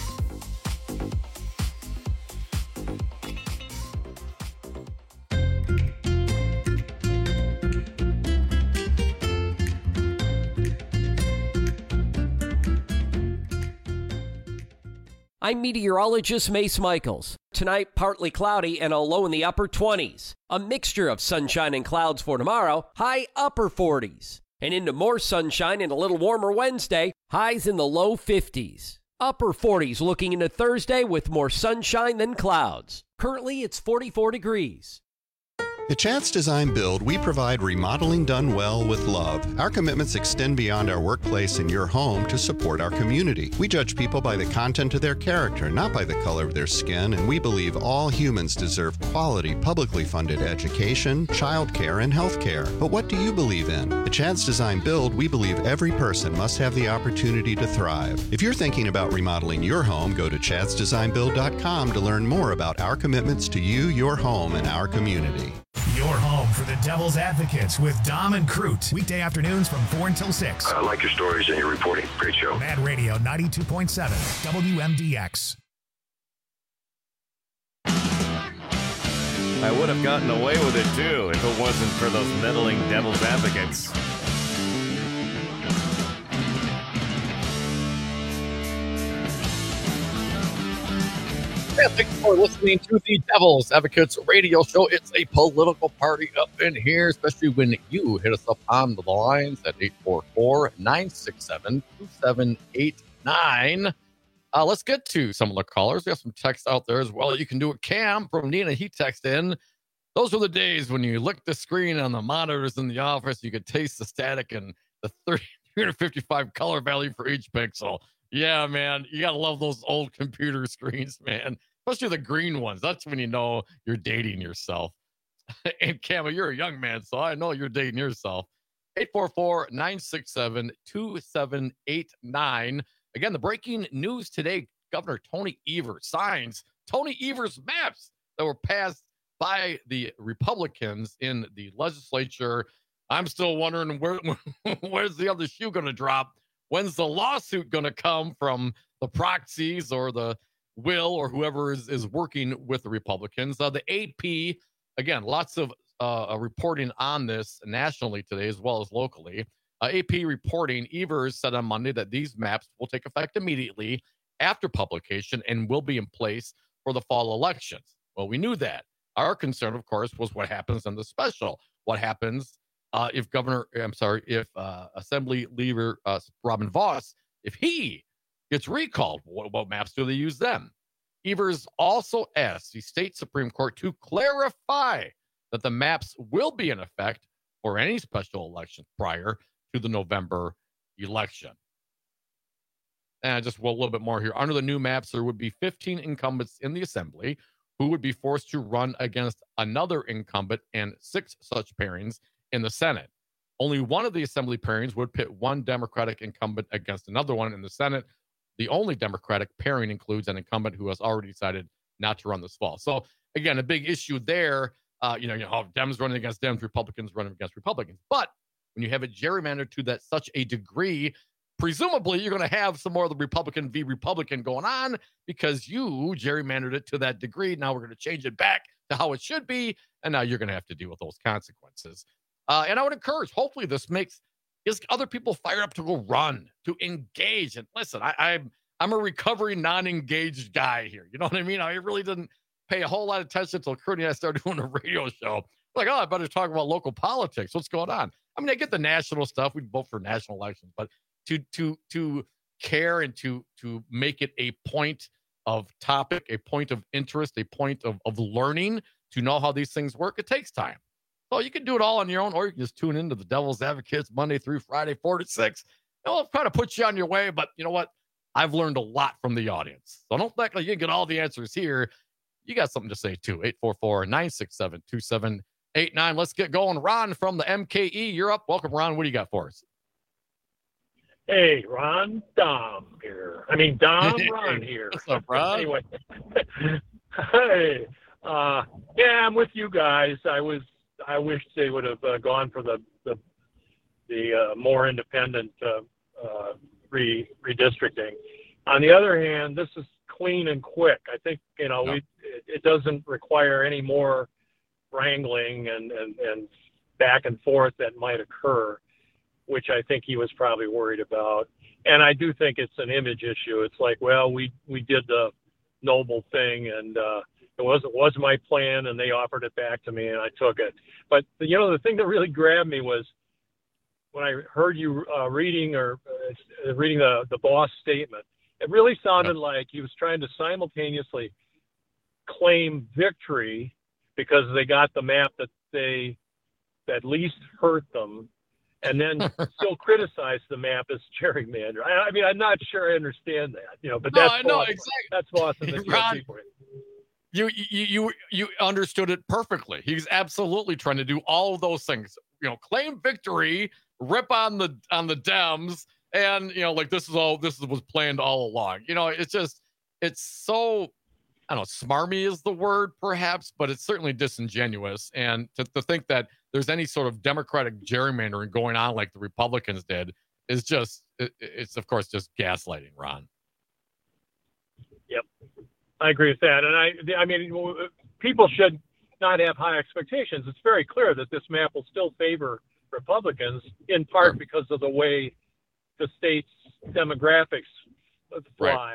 I'm meteorologist Mace Michaels. Tonight, partly cloudy and a low in the upper twenties. A mixture of sunshine and clouds for tomorrow, high upper forties. And into more sunshine and a little warmer Wednesday, highs in the low fifties. Upper forties looking into Thursday with more sunshine than clouds. Currently, it's forty-four degrees. At Chance Design Build, we provide remodeling done well with love. Our commitments extend beyond our workplace and your home to support our community. We judge people by the content of their character, not by the color of their skin, and we believe all humans deserve quality, publicly funded education, childcare, and health care. But what do you believe in? At Chance Design Build, we believe every person must have the opportunity to thrive. If you're thinking about remodeling your home, go to chads design build dot com to learn more about our commitments to you, your home, and our community. Your home for the Devil's Advocates with Dom and Crute. Weekday afternoons from four until six. I like your stories and your reporting. Great show. Mad Radio ninety-two point seven, W M D X. I would have gotten away with it, too, if it wasn't for those meddling Devil's Advocates. Yeah, thanks for listening to the Devil's Advocates radio show. It's a political party up in here, especially when you hit us up on the lines at eight four four, nine six seven, two seven eight nine. Uh, let's get to some of the callers. We have some text out there as well. You can do it. Cam from Neenah, he texted in, those were the days when you licked the screen on the monitors in the office. You could taste the static and the three hundred fifty-five color value for each pixel. Yeah, man, you gotta love those old computer screens, man. Especially the green ones. That's when you know you're dating yourself. And Cam, you're a young man, so I know you're dating yourself. eight four four, nine six seven, two seven eight nine. Again, the breaking news today, Governor Tony Evers signs Tony Evers maps that were passed by the Republicans in the legislature. I'm still wondering where where's the other shoe going to drop? When's the lawsuit going to come from the proxies or the Will or whoever is, is working with the Republicans? Uh, the A P, again, lots of uh, reporting on this nationally today as well as locally. Uh, A P reporting, Evers said on Monday that these maps will take effect immediately after publication and will be in place for the fall elections. Well, we knew that. Our concern, of course, was what happens in the special. What happens uh, if Governor, I'm sorry, if uh, Assembly Leader uh, Robin Vos, if he gets recalled, what, what maps do they use then? Evers also asked the state Supreme Court to clarify that the maps will be in effect for any special election prior to the November election. And just well, a little bit more here. Under the new maps, there would be fifteen incumbents in the assembly who would be forced to run against another incumbent and six such pairings in the Senate. Only one of the assembly pairings would pit one Democratic incumbent against another one in the Senate. The only Democratic pairing includes an incumbent who has already decided not to run this fall. So, again, a big issue there. Uh, you know, you know, Dems running against Dems, Republicans running against Republicans. But when you have it gerrymandered to that such a degree, presumably you're going to have some more of the Republican v. Republican going on because you gerrymandered it to that degree. Now we're going to change it back to how it should be, and now you're going to have to deal with those consequences. Uh, and I would encourage, hopefully this makes is other people fired up to go run, to engage. And listen, I, I'm I'm a recovering non-engaged guy here. You know what I mean? I really didn't pay a whole lot of attention until Kurt and I started doing a radio show. Like, oh, I better talk about local politics. What's going on? I mean, I get the national stuff. We vote for national elections, but to to to care and to to make it a point of topic, a point of interest, a point of, of learning, to know how these things work, it takes time. So you can do it all on your own, or you can just tune into the Devil's Advocates Monday through Friday, four to six. It'll kind of put you on your way, but you know what? I've learned a lot from the audience. So don't think like you can get all the answers here. You got something to say too. eight four four, nine six seven, two seven eight nine. Let's get going. Ron from the M K E, you're up. Welcome, Ron. What do you got for us? Hey, Ron, Dom here. I mean, Dom, Ron here. What's up, Ron? Anyway, hey, uh, yeah, I'm with you guys. I was, I wish they would have uh, gone for the the, the uh, more independent uh, uh, re redistricting. On the other hand, this is clean and quick. I think you know no. we, it, it doesn't require any more wrangling and, and and back and forth that might occur, which I think he was probably worried about. And I do think it's an image issue. It's like, well, we, we did the noble thing, and uh, it was, it was my plan, and they offered it back to me, and I took it. But, you know, the thing that really grabbed me was when I heard you uh, reading or uh, reading the, the boss statement, it really sounded yeah. like he was trying to simultaneously claim victory because they got the map that they that least hurt them, and then still criticize the map as gerrymander. I, I mean, I'm not sure I understand that, you know, but no, that's no, boss, exactly. That's boss in the Ron, G O P for you. You you you understood it perfectly. He's absolutely trying to do all of those things. You know, claim victory, rip on the on the Dems, and you know, like this is all this was planned all along. You know, it's just it's so. I don't know, smarmy is the word perhaps, but it's certainly disingenuous. And to, to think that there's any sort of Democratic gerrymandering going on like the Republicans did is just, it, it's of course just gaslighting, Ron. Yep. I agree with that. And I, I mean, people should not have high expectations. It's very clear that this map will still favor Republicans in part sure. because of the way the state's demographics fly. Right.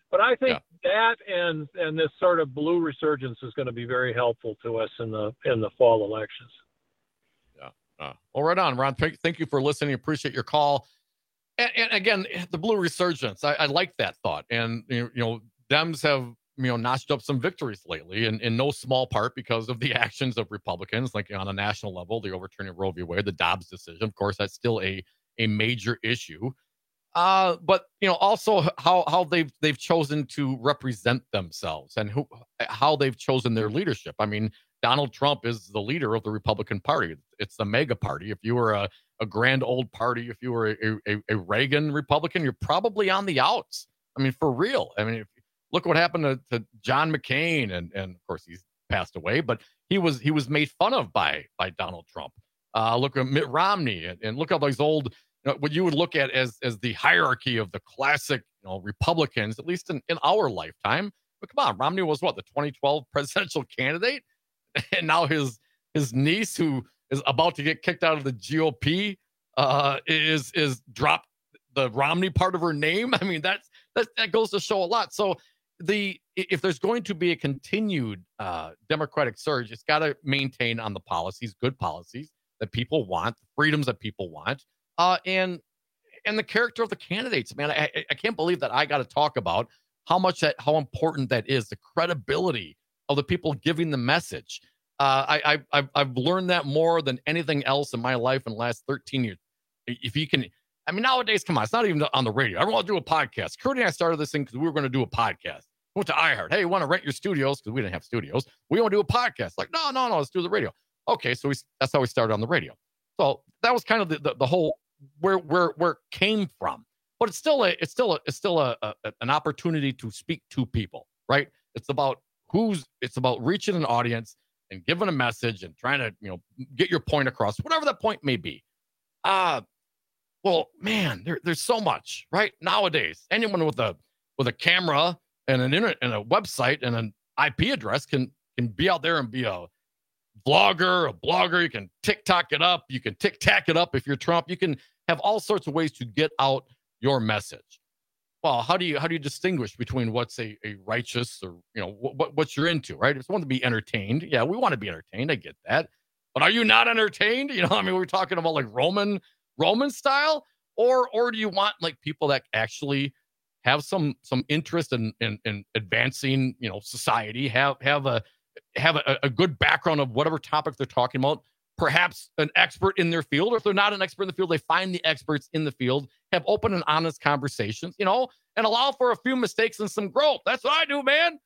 But I think yeah. that and and this sort of blue resurgence is going to be very helpful to us in the in the fall elections. Yeah. Uh, well, right on, Ron. Thank, thank you for listening. Appreciate your call. And, and again, the blue resurgence. I, I like that thought. And you know, Dems have you know notched up some victories lately, and in no small part because of the actions of Republicans, like on a national level, the overturning of Roe v. Wade, the Dobbs decision. Of course, that's still a a major issue. Uh, but you know, also how how they've they've chosen to represent themselves and who how they've chosen their leadership. I mean, Donald Trump is the leader of the Republican Party. It's the mega party. If you were a, a grand old party, if you were a, a, a Reagan Republican, you're probably on the outs. I mean, for real. I mean, if, look what happened to, to John McCain, and and of course he's passed away, but he was he was made fun of by by Donald Trump. Uh, look at Mitt Romney, and, and look at these old. You know, what you would look at as as the hierarchy of the classic, you know, Republicans, at least in, in our lifetime. But come on, Romney was what, the twenty twelve presidential candidate, and now his his niece, who is about to get kicked out of the G O P, uh, is is dropped the Romney part of her name. I mean, that's that that goes to show a lot. So the if there's going to be a continued uh, Democratic surge, it's got to maintain on the policies, good policies that people want, the freedoms that people want. Uh, and and the character of the candidates, man, I, I can't believe that I got to talk about how much that how important that is, the credibility of the people giving the message. Uh, I, I I've, I've learned that more than anything else in my life in the last thirteen years. If you can, I mean, nowadays, come on, it's not even on the radio. I want to do a podcast. Kurt and I started this thing because we were going to do a podcast. We went to iHeart. Hey, you want to rent your studios? Because we didn't have studios. We want to do a podcast. Like, no, no, no, let's do the radio. Okay, so we, that's how we started on the radio. So that was kind of the the, the whole. Where where where it came from, but it's still a it's still a it's still a, a an opportunity to speak to people, right? It's about who's it's about reaching an audience and giving a message and trying to you know get your point across, whatever that point may be. Uh well, man, there, there's so much right nowadays. Anyone with a with a camera and an internet and a website and an I P address can can be out there and be a vlogger, a blogger. You can TikTok it up. You can tic-tac it up if you're Trump. You can have all sorts of ways to get out your message. Well, how do you how do you distinguish between what's a, a righteous or you know what what you're into, right? If you want to be entertained, yeah, we want to be entertained. I get that, but are you not entertained? You know, I mean, we're talking about like Roman Roman style, or or do you want like people that actually have some some interest in in, in advancing you know society, have have a have a, a good background of whatever topic they're talking about, perhaps an expert in their field, or if they're not an expert in the field, they find the experts in the field, have open and honest conversations, you know, and allow for a few mistakes and some growth. That's what I do, man.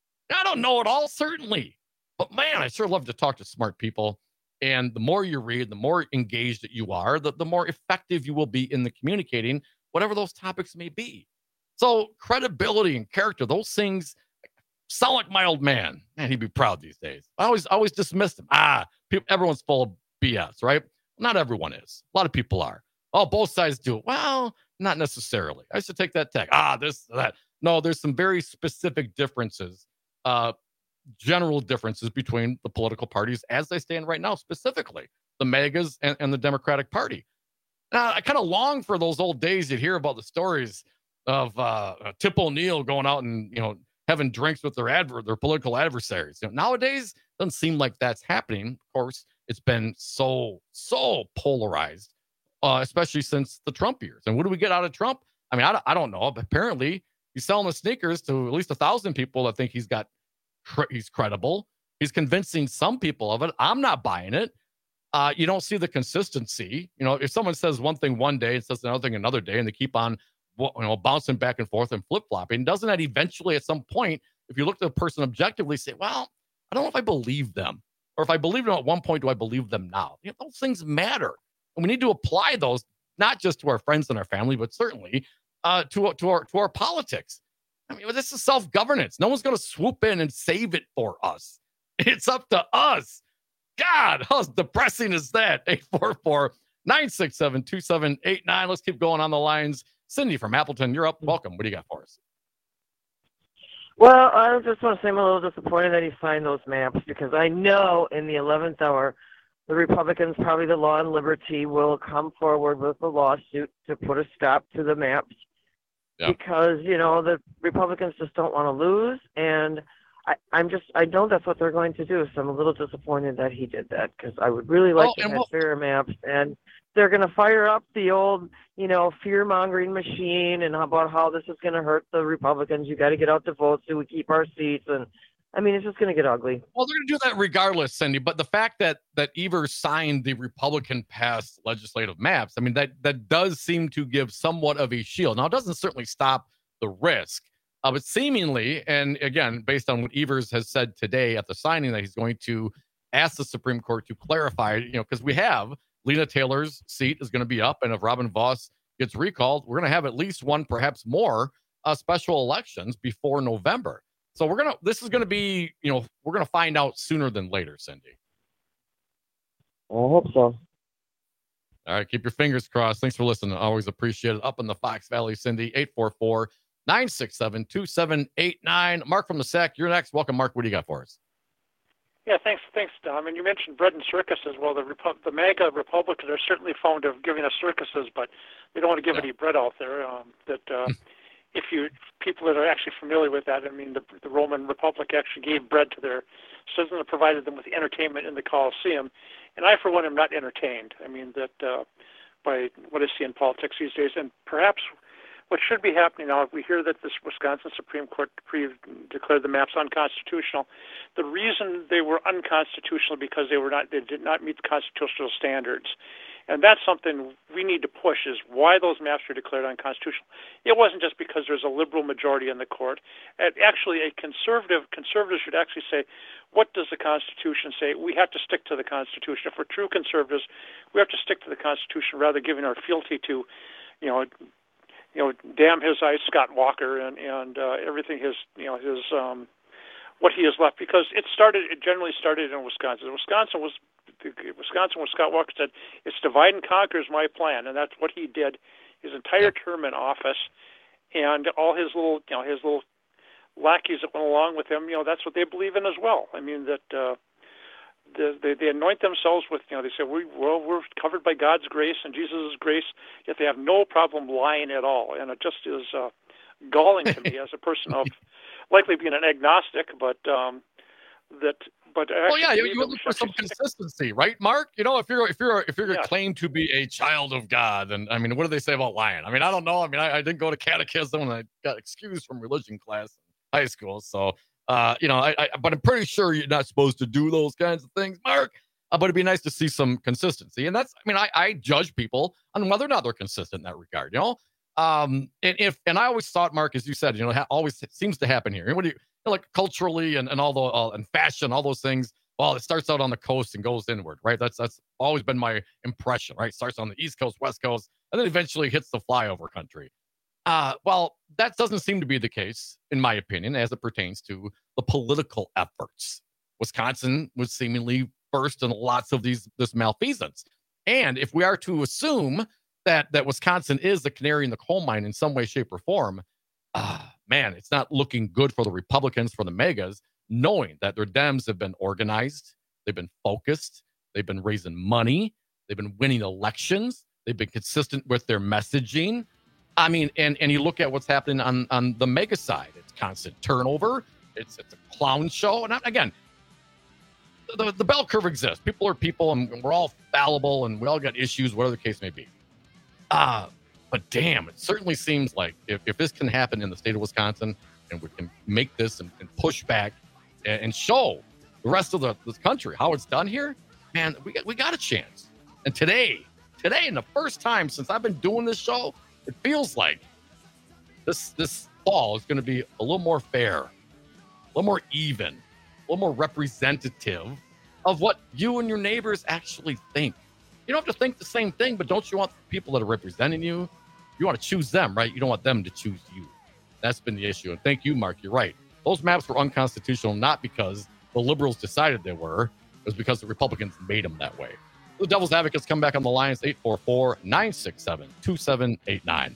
I don't know it all, certainly, but man, I sure love to talk to smart people. And the more you read, the more engaged that you are, the, the more effective you will be in the communicating, whatever those topics may be. So credibility and character, those things sound like my old man. Man, he'd be proud these days. I always, always dismissed him. Ah, people, everyone's full of B S, right? Not everyone is. A lot of people are. Oh, both sides do it. Well, not necessarily. I should take that tech. Ah, this, that. No, there's some very specific differences, uh, general differences between the political parties as they stand right now, specifically the MAGAs and, and the Democratic Party. Now, I kind of long for those old days you'd hear about the stories of uh, Tip O'Neill going out and, you know, having drinks with their adver- their political adversaries. You know, nowadays, doesn't seem like that's happening. Of course, it's been so, so polarized, uh, especially since the Trump years. And what do we get out of Trump? I mean, I, I don't know, but apparently he's selling the sneakers to at least a thousand people that think he's got, cre- he's credible. He's convincing some people of it. I'm not buying it. Uh, you don't see the consistency. You know, if someone says one thing one day and says another thing another day, and they keep on, you know, bouncing back and forth and flip-flopping, doesn't that eventually at some point, if you look at the person objectively, say, well, I don't know if I believe them, or if I believed them at one point, do I believe them now? You know, those things matter, and we need to apply those not just to our friends and our family, but certainly uh, to to our to our politics. I mean, this is self-governance. No one's going to swoop in and save it for us. It's up to us. God, how depressing is that? eight four four, nine six seven, two seven eight nine. Let's keep going on the lines. Cindy from Appleton, you're up. Welcome. What do you got for us? Well, I just want to say I'm a little disappointed that he signed those maps, because I know in the eleventh hour, the Republicans, probably the Law and Liberty, will come forward with a lawsuit to put a stop to the maps. Yeah. because, you know, the Republicans just don't want to lose. And I, I'm just, I know that's what they're going to do. So I'm a little disappointed that he did that because I would really like Oh, to and have we'll- fairer maps. And they're going to fire up the old, you know, fear-mongering machine and about how this is going to hurt the Republicans. You got to get out the votes so we keep our seats. And I mean, it's just going to get ugly. Well, they're going to do that regardless, Cindy. But the fact that that Evers signed the Republican-passed legislative maps, I mean, that that does seem to give somewhat of a shield. Now, it doesn't certainly stop the risk, uh, but seemingly, and again, based on what Evers has said today at the signing, that he's going to ask the Supreme Court to clarify, you know, because we have Lena Taylor's seat is going to be up, and if Robin Vos gets recalled, we're going to have at least one, perhaps more, uh, special elections before November. So we're gonna. This is going to be, you know, we're going to find out sooner than later, Cindy. I hope so. All right, keep your fingers crossed. Thanks for listening. Always appreciate it. Up in the Fox Valley, Cindy, eight four four, nine six seven, two seven eight nine. Mark from the S A C, you're next. Welcome, Mark. What do you got for us? Yeah, thanks, thanks, Dom. And you mentioned bread and circuses. Well, the Repu- the MAGA Republicans are certainly fond of giving us circuses, but they don't want to give Yeah. any bread out there. Um, that uh, if you people that are actually familiar with that, I mean, the, the Roman Republic actually gave bread to their citizens and provided them with entertainment in the Colosseum. And I, for one, am not entertained. I mean, that uh, by what I see in politics these days, and perhaps what should be happening now, we hear that this Wisconsin Supreme Court pre- declared the maps unconstitutional. The reason they were unconstitutional because they were not, they did not meet the constitutional standards, and that's something we need to push. Is why those maps were declared unconstitutional. It wasn't just because there's a liberal majority in the court. And actually, a conservative conservative should actually say, what does the Constitution say? We have to stick to the Constitution. If we're true conservatives, we have to stick to the Constitution rather than giving our fealty to, you know. You know, damn his eyes, Scott Walker, and and uh, everything his, you know, his um, what he has left. Because it started, it generally started in Wisconsin. Wisconsin was, Wisconsin, where Scott Walker said, "It's divide and conquer is my plan," and that's what he did his entire term in office, and all his little, you know, his little lackeys that went along with him. You know, that's what they believe in as well. I mean that. Uh, The, they, they anoint themselves with, you know, they say, we, well, we're covered by God's grace and Jesus' grace, yet they have no problem lying at all. And it just is uh, galling to me as a person of likely being an agnostic, but um, that, but Well, yeah, you, you look for some consistency, right, Mark? You know, if you're if you're if you're Yeah. claimed to be a child of God, and I mean, what do they say about lying? I mean, I don't know. I mean, I, I didn't go to catechism, and I got excused from religion class in high school, so. Uh, you know, I, I, but I'm pretty sure you're not supposed to do those kinds of things, Mark. Uh, but it'd be nice to see some consistency. And that's, I mean, I, I judge people on whether or not they're consistent in that regard, you know? Um, and if, and I always thought, Mark, as you said, you know, ha- always seems to happen here. And what do you, you know, like culturally and, and all the, uh, and fashion, all those things, well, it starts out on the coast and goes inward, right? That's, that's always been my impression, right? Starts on the East Coast, West Coast, and then eventually hits the flyover country. Uh, well, that doesn't seem to be the case, in my opinion, as it pertains to the political efforts. Wisconsin was seemingly first in lots of these this malfeasance. And if we are to assume that that Wisconsin is the canary in the coal mine in some way, shape, or form, uh, man, it's not looking good for the Republicans, for the megas, knowing that their Dems have been organized, they've been focused, they've been raising money, they've been winning elections, they've been consistent with their messaging. I mean, and, and you look at what's happening on, on the mega side. It's constant turnover. It's it's a clown show. And again, the, the bell curve exists. People are people, and we're all fallible, and we all got issues, whatever the case may be. Uh, but damn, it certainly seems like if, if this can happen in the state of Wisconsin, and we can make this and, and push back and, and show the rest of the this country how it's done here, man, we got, we got a chance. And today, today, in the first time since I've been doing this show, it feels like this this fall is going to be a little more fair, a little more even, a little more representative of what you and your neighbors actually think. You don't have to think the same thing, but don't you want the people that are representing you? You want to choose them, right? You don't want them to choose you. That's been the issue. And thank you, Mark. You're right. Those maps were unconstitutional, not because the liberals decided they were. It was because the Republicans made them that way. The Devil's Advocates come back on the lines, eight four four, nine six seven, two seven eight nine.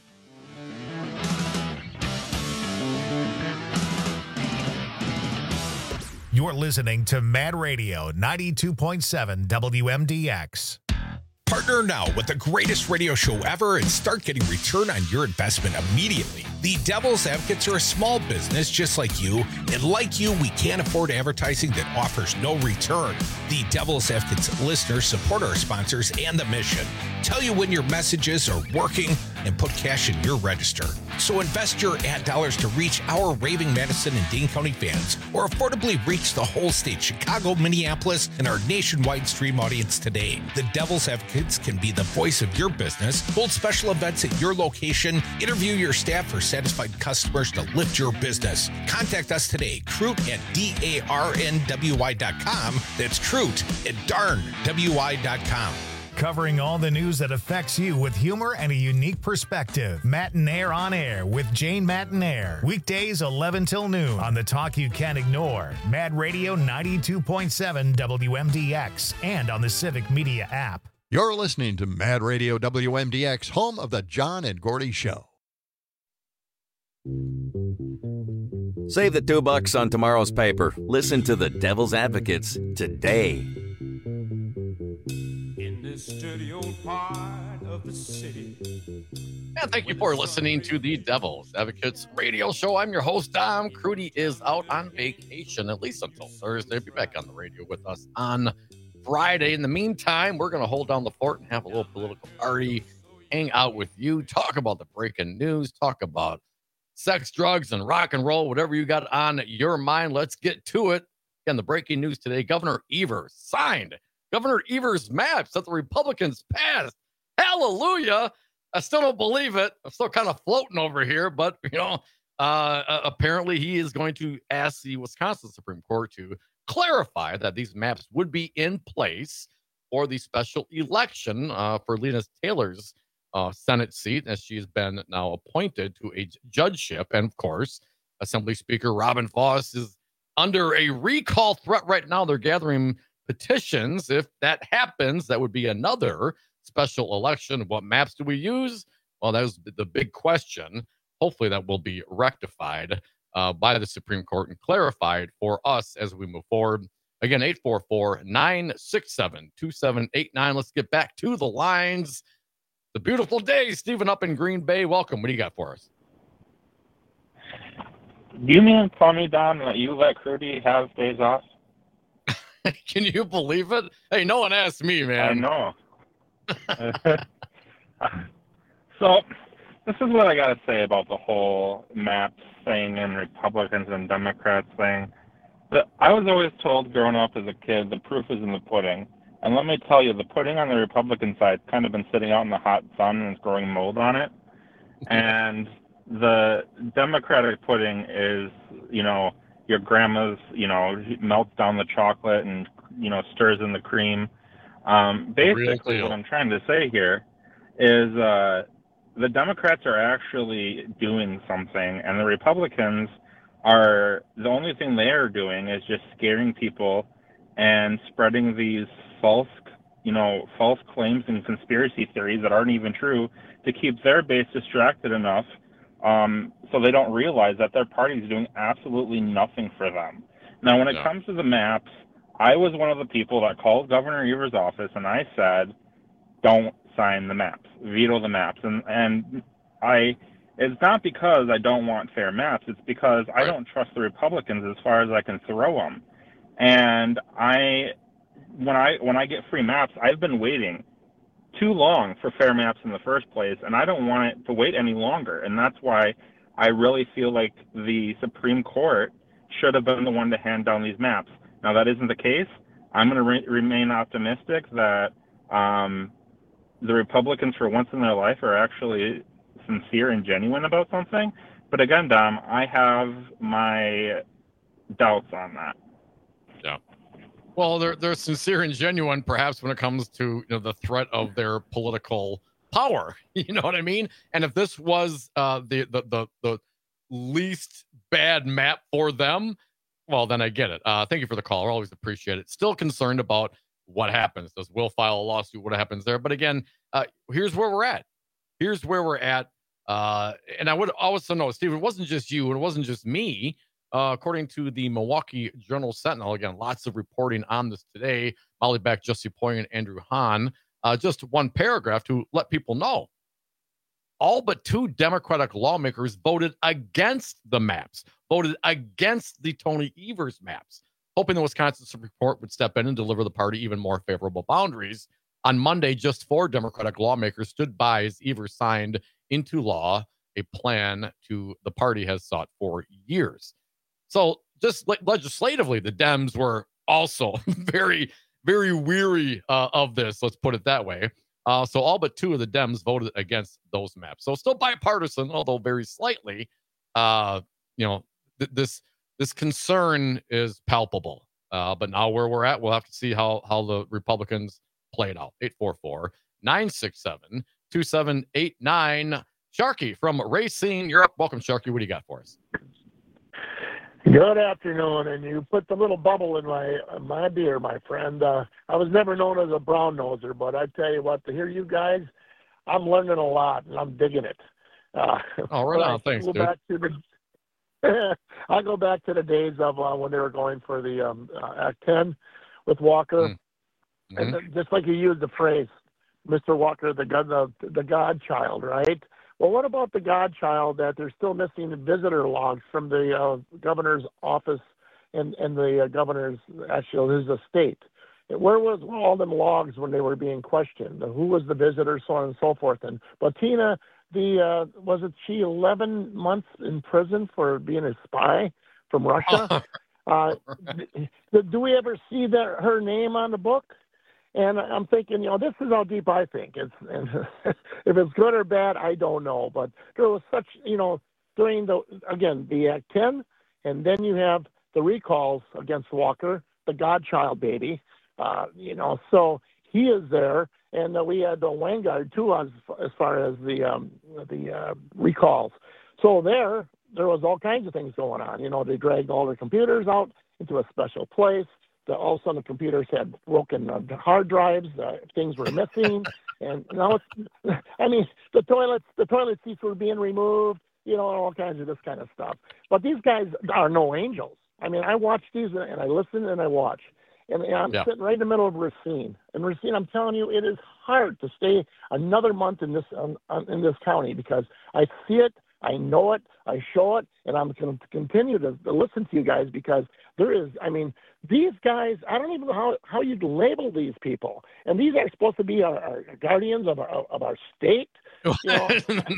You're listening to Mad Radio ninety-two point seven W M D X. Partner now with the greatest radio show ever and start getting return on your investment immediately. The Devil's Advocates are a small business just like you, and like you, we can't afford advertising that offers no return. The Devil's Advocates listeners support our sponsors and the mission. Tell you when your messages are working and put cash in your register. So invest your ad dollars to reach our raving Madison and Dane County fans, or affordably reach the whole state, Chicago, Minneapolis, and our nationwide stream audience today. The Devil's Advocates can be the voice of your business, hold special events at your location, interview your staff for satisfied customers to lift your business. Contact us today, Crute at D A R N W Y dot com. That's Crute at darn W Y dot com. Covering all the news that affects you with humor and a unique perspective. Matinaire on Air with Jane Matinaire. Weekdays eleven till noon on the talk you can't ignore. Mad Radio ninety-two point seven W M D X and on the Civic Media app. You're listening to Mad Radio W M D X, home of the John and Gordy Show. Save the two bucks on tomorrow's paper. Listen to the Devil's Advocates today. In this dirty old part of the city. And thank you for listening to the Devil's Advocates radio show. I'm your host, Dom. Crudy is out on vacation, at least until Thursday. He'll be back on the radio with us on Friday. In the meantime, we're going to hold down the fort and have a little political party, hang out with you, talk about the breaking news, talk about sex, drugs, and rock and roll, whatever you got on your mind. Let's get to it. Again, the breaking news today, Governor Evers signed Governor Evers' maps that the Republicans passed. Hallelujah. I still don't believe it. I'm still kind of floating over here, but, you know, uh, apparently he is going to ask the Wisconsin Supreme Court to clarify that these maps would be in place for the special election uh, for Lena Taylor's uh, Senate seat, as she has been now appointed to a judgeship. And, of course, Assembly Speaker Robin Vos is under a recall threat right now. They're gathering petitions. If that happens, that would be another special election. What maps do we use? Well, that was the big question. Hopefully that will be rectified uh, by the Supreme Court and clarified for us as we move forward. Again, eight four four, nine six seven, two seven eight nine. Let's get back to the lines. The beautiful day, Stephen up in Green Bay. Welcome. What do you got for us? Do you mean to tell me, Don, that you let Crudy have days off? Can you believe it? Hey, no one asked me, man. I know. So, this is what I got to say about the whole maps thing and Republicans and Democrats thing. But I was always told growing up as a kid, the proof is in the pudding. And let me tell you, the pudding on the Republican side's kind of been sitting out in the hot sun and it's growing mold on it. And the Democratic pudding is, you know, your grandma's, you know, melts down the chocolate and, you know, stirs in the cream. Um, basically, what I'm trying to say here is uh, the Democrats are actually doing something, and the Republicans are, the only thing they are doing is just scaring people and spreading these false, you know, false claims and conspiracy theories that aren't even true to keep their base distracted enough Um, so they don't realize that their party is doing absolutely nothing for them. Now, when it No. comes to the maps, I was one of the people that called Governor Evers' office, and I said, don't sign the maps, veto the maps. And, and I, it's not because I don't want fair maps. It's because I don't trust the Republicans as far as I can throw them. And I, when I, when I get free maps, I've been waiting too long for fair maps in the first place, and I don't want it to wait any longer. And that's why I really feel like the Supreme Court should have been the one to hand down these maps. Now, that isn't the case. I'm going to re- remain optimistic that um, the Republicans, for once in their life, are actually sincere and genuine about something. But again, Dom, I have my doubts on that. Yeah. Well, they're they're sincere and genuine, perhaps, when it comes to, you know, the threat of their political power. You know what I mean? And if this was uh, the, the the the least bad map for them, well, then I get it. Uh, thank you for the call. I always appreciate it. Still concerned about what happens. Does Will file a lawsuit? What happens there? But again, uh, here's where we're at. Here's where we're at. Uh, and I would also know, Steve, it wasn't just you, and it wasn't just me. Uh, according to the Milwaukee Journal Sentinel, again, lots of reporting on this today. Molly Beck, Jesse Poy, and Andrew Hahn. Uh, just one paragraph to let people know. all but two Democratic lawmakers voted against the maps, voted against the Tony Evers maps, hoping the Wisconsin Supreme Court would step in and deliver the party even more favorable boundaries. On Monday, just four Democratic lawmakers stood by as Evers signed into law a plan to the party has sought for years. So just le- legislatively, the Dems were also very, very weary uh, of this. Let's put it that way. Uh, so all but two of the Dems voted against those maps. So still bipartisan, although very slightly. Uh, you know, th- this this concern is palpable. Uh, but now where we're at, we'll have to see how how the Republicans play it out. eight four four, nine six seven, two seven eight nine. Sharky from Racine, you're up. Welcome, Sharky. What do you got for us? Good afternoon, and you put the little bubble in my my beer, my friend. Uh, I was never known as a brown noser, but I tell you what, to hear you guys, I'm learning a lot, and I'm digging it. Uh, oh, right on. Thanks, go dude. Back to the, I go back to the days of uh, when they were going for the um, uh, Act ten with Walker, mm-hmm. and mm-hmm. just like you used the phrase, Mister Walker, the God, the, the Godchild, right? Well, what about the Godchild that they're still missing the visitor logs from the uh, governor's office and, and the uh, governor's, actually, his estate? Where was all them logs when they were being questioned? Who was the visitor, so on and so forth? And Butina, the uh, was it she eleven months in prison for being a spy from Russia? uh, do, do we ever see that her name on the book? And I'm thinking, you know, this is how deep I think. It's, and if it's good or bad, I don't know. But there was such, you know, during the, again, the Act ten, and then you have the recalls against Walker, the Godchild baby, uh, you know, so he is there. And uh, we had the Vanguard, too, as, as far as the um, the uh, recalls. So there, there was all kinds of things going on. You know, they dragged all their computers out into a special place. The, all of a sudden, the computers had broken uh, hard drives. Uh, things were missing, and now it's. I mean, the toilets, the toilet seats were being removed. You know, all kinds of this kind of stuff. But these guys are no angels. I mean, I watch these and I listen and I watch, and, and I'm yeah. sitting right in the middle of Racine. And Racine, I'm telling you, it is hard to stay another month in this um, in this county because I see it. I know it, I show it, and I'm going to continue to, to listen to you guys because there is, I mean, these guys, I don't even know how, how you'd label these people. And these are supposed to be our, our guardians of our, of our state. You know?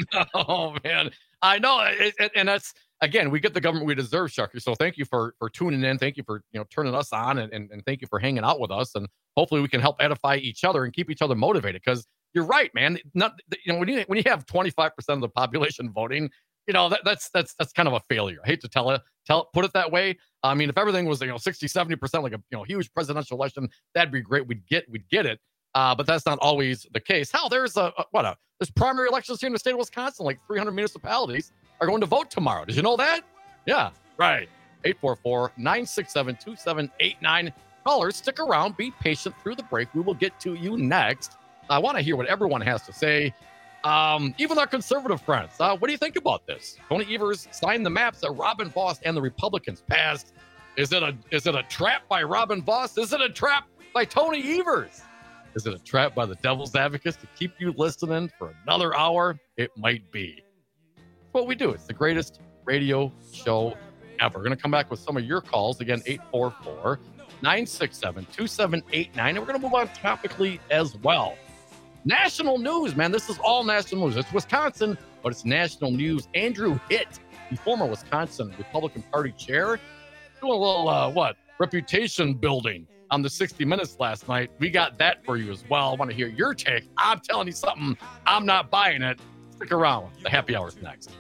No, man. I know. It, it, and that's, again, we get the government we deserve, Sharky. So thank you for, for tuning in. Thank you for, you know, turning us on, and, and, and thank you for hanging out with us. And hopefully we can help edify each other and keep each other motivated because you're right, man. Not, you know, when you when you have twenty-five percent of the population voting, you know, that, that's that's that's kind of a failure. I hate to tell it, tell put it that way. I mean, if everything was, you know, sixty, seventy percent like a, you know, huge presidential election, that'd be great. We'd get we'd get it. Uh, but that's not always the case. Hell, there's a, a what a there's primary elections here in the state of Wisconsin. Like three hundred municipalities are going to vote tomorrow. Did you know that? Yeah, right. eight four four, nine six seven, two seven eight nine. Callers, stick around. Be patient through the break. We will get to you next. I want to hear what everyone has to say. Um, even our conservative friends. Uh, what do you think about this? Tony Evers signed the maps that Robin Vos and the Republicans passed. Is it a is it a trap by Robin Vos? Is it a trap by Tony Evers? Is it a trap by the Devil's Advocates to keep you listening for another hour? It might be. It's what we do. It's the greatest radio show ever. We're going to come back with some of your calls. Again, eight four four, nine six seven, two seven eight nine. And we're going to move on topically as well. National news, man. This is all national news. It's Wisconsin, but it's national news. Andrew Hitt, the former Wisconsin Republican Party chair, doing a little, uh, what, reputation building on the sixty minutes last night. We got that for you as well. I want to hear your take. I'm telling you something. I'm not buying it. Stick around. The happy hour's next.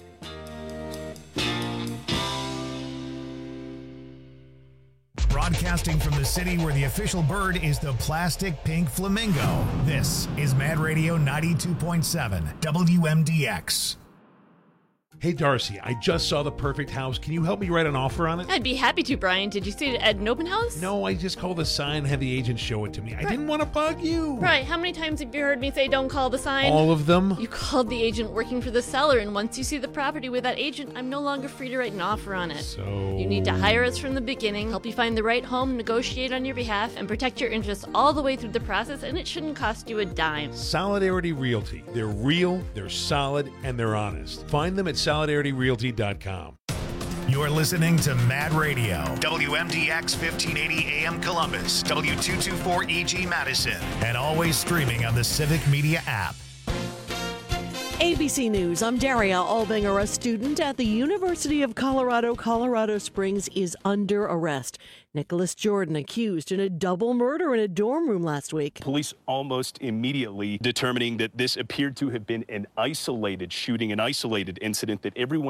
Broadcasting from the city where the official bird is the plastic pink flamingo, this is Mad Radio ninety-two point seven W M D X. Hey, Darcy, I just saw the perfect house. Can you help me write an offer on it? I'd be happy to, Brian. Did you see it at an open house? No, I just called the sign and had the agent show it to me. I didn't want to bug you. Right, how many times have you heard me say don't call the sign? All of them? You called the agent working for the seller, and once you see the property with that agent, I'm no longer free to write an offer on it. So... You need to hire us from the beginning, help you find the right home, negotiate on your behalf, and protect your interests all the way through the process, and it shouldn't cost you a dime. Solidarity Realty. They're real, they're solid, and they're honest. Find them at solidarity realty dot com. You're listening to Mad Radio, W M D X fifteen eighty A M Columbus, W two twenty-four E G Madison, and always streaming on the Civic Media app. A B C News, I'm Daria Albinger. A student at the University of Colorado, Colorado Springs is under arrest. Nicholas Jordan accused in a double murder in a dorm room last week. Police almost immediately determining that this appeared to have been an isolated shooting, an isolated incident that everyone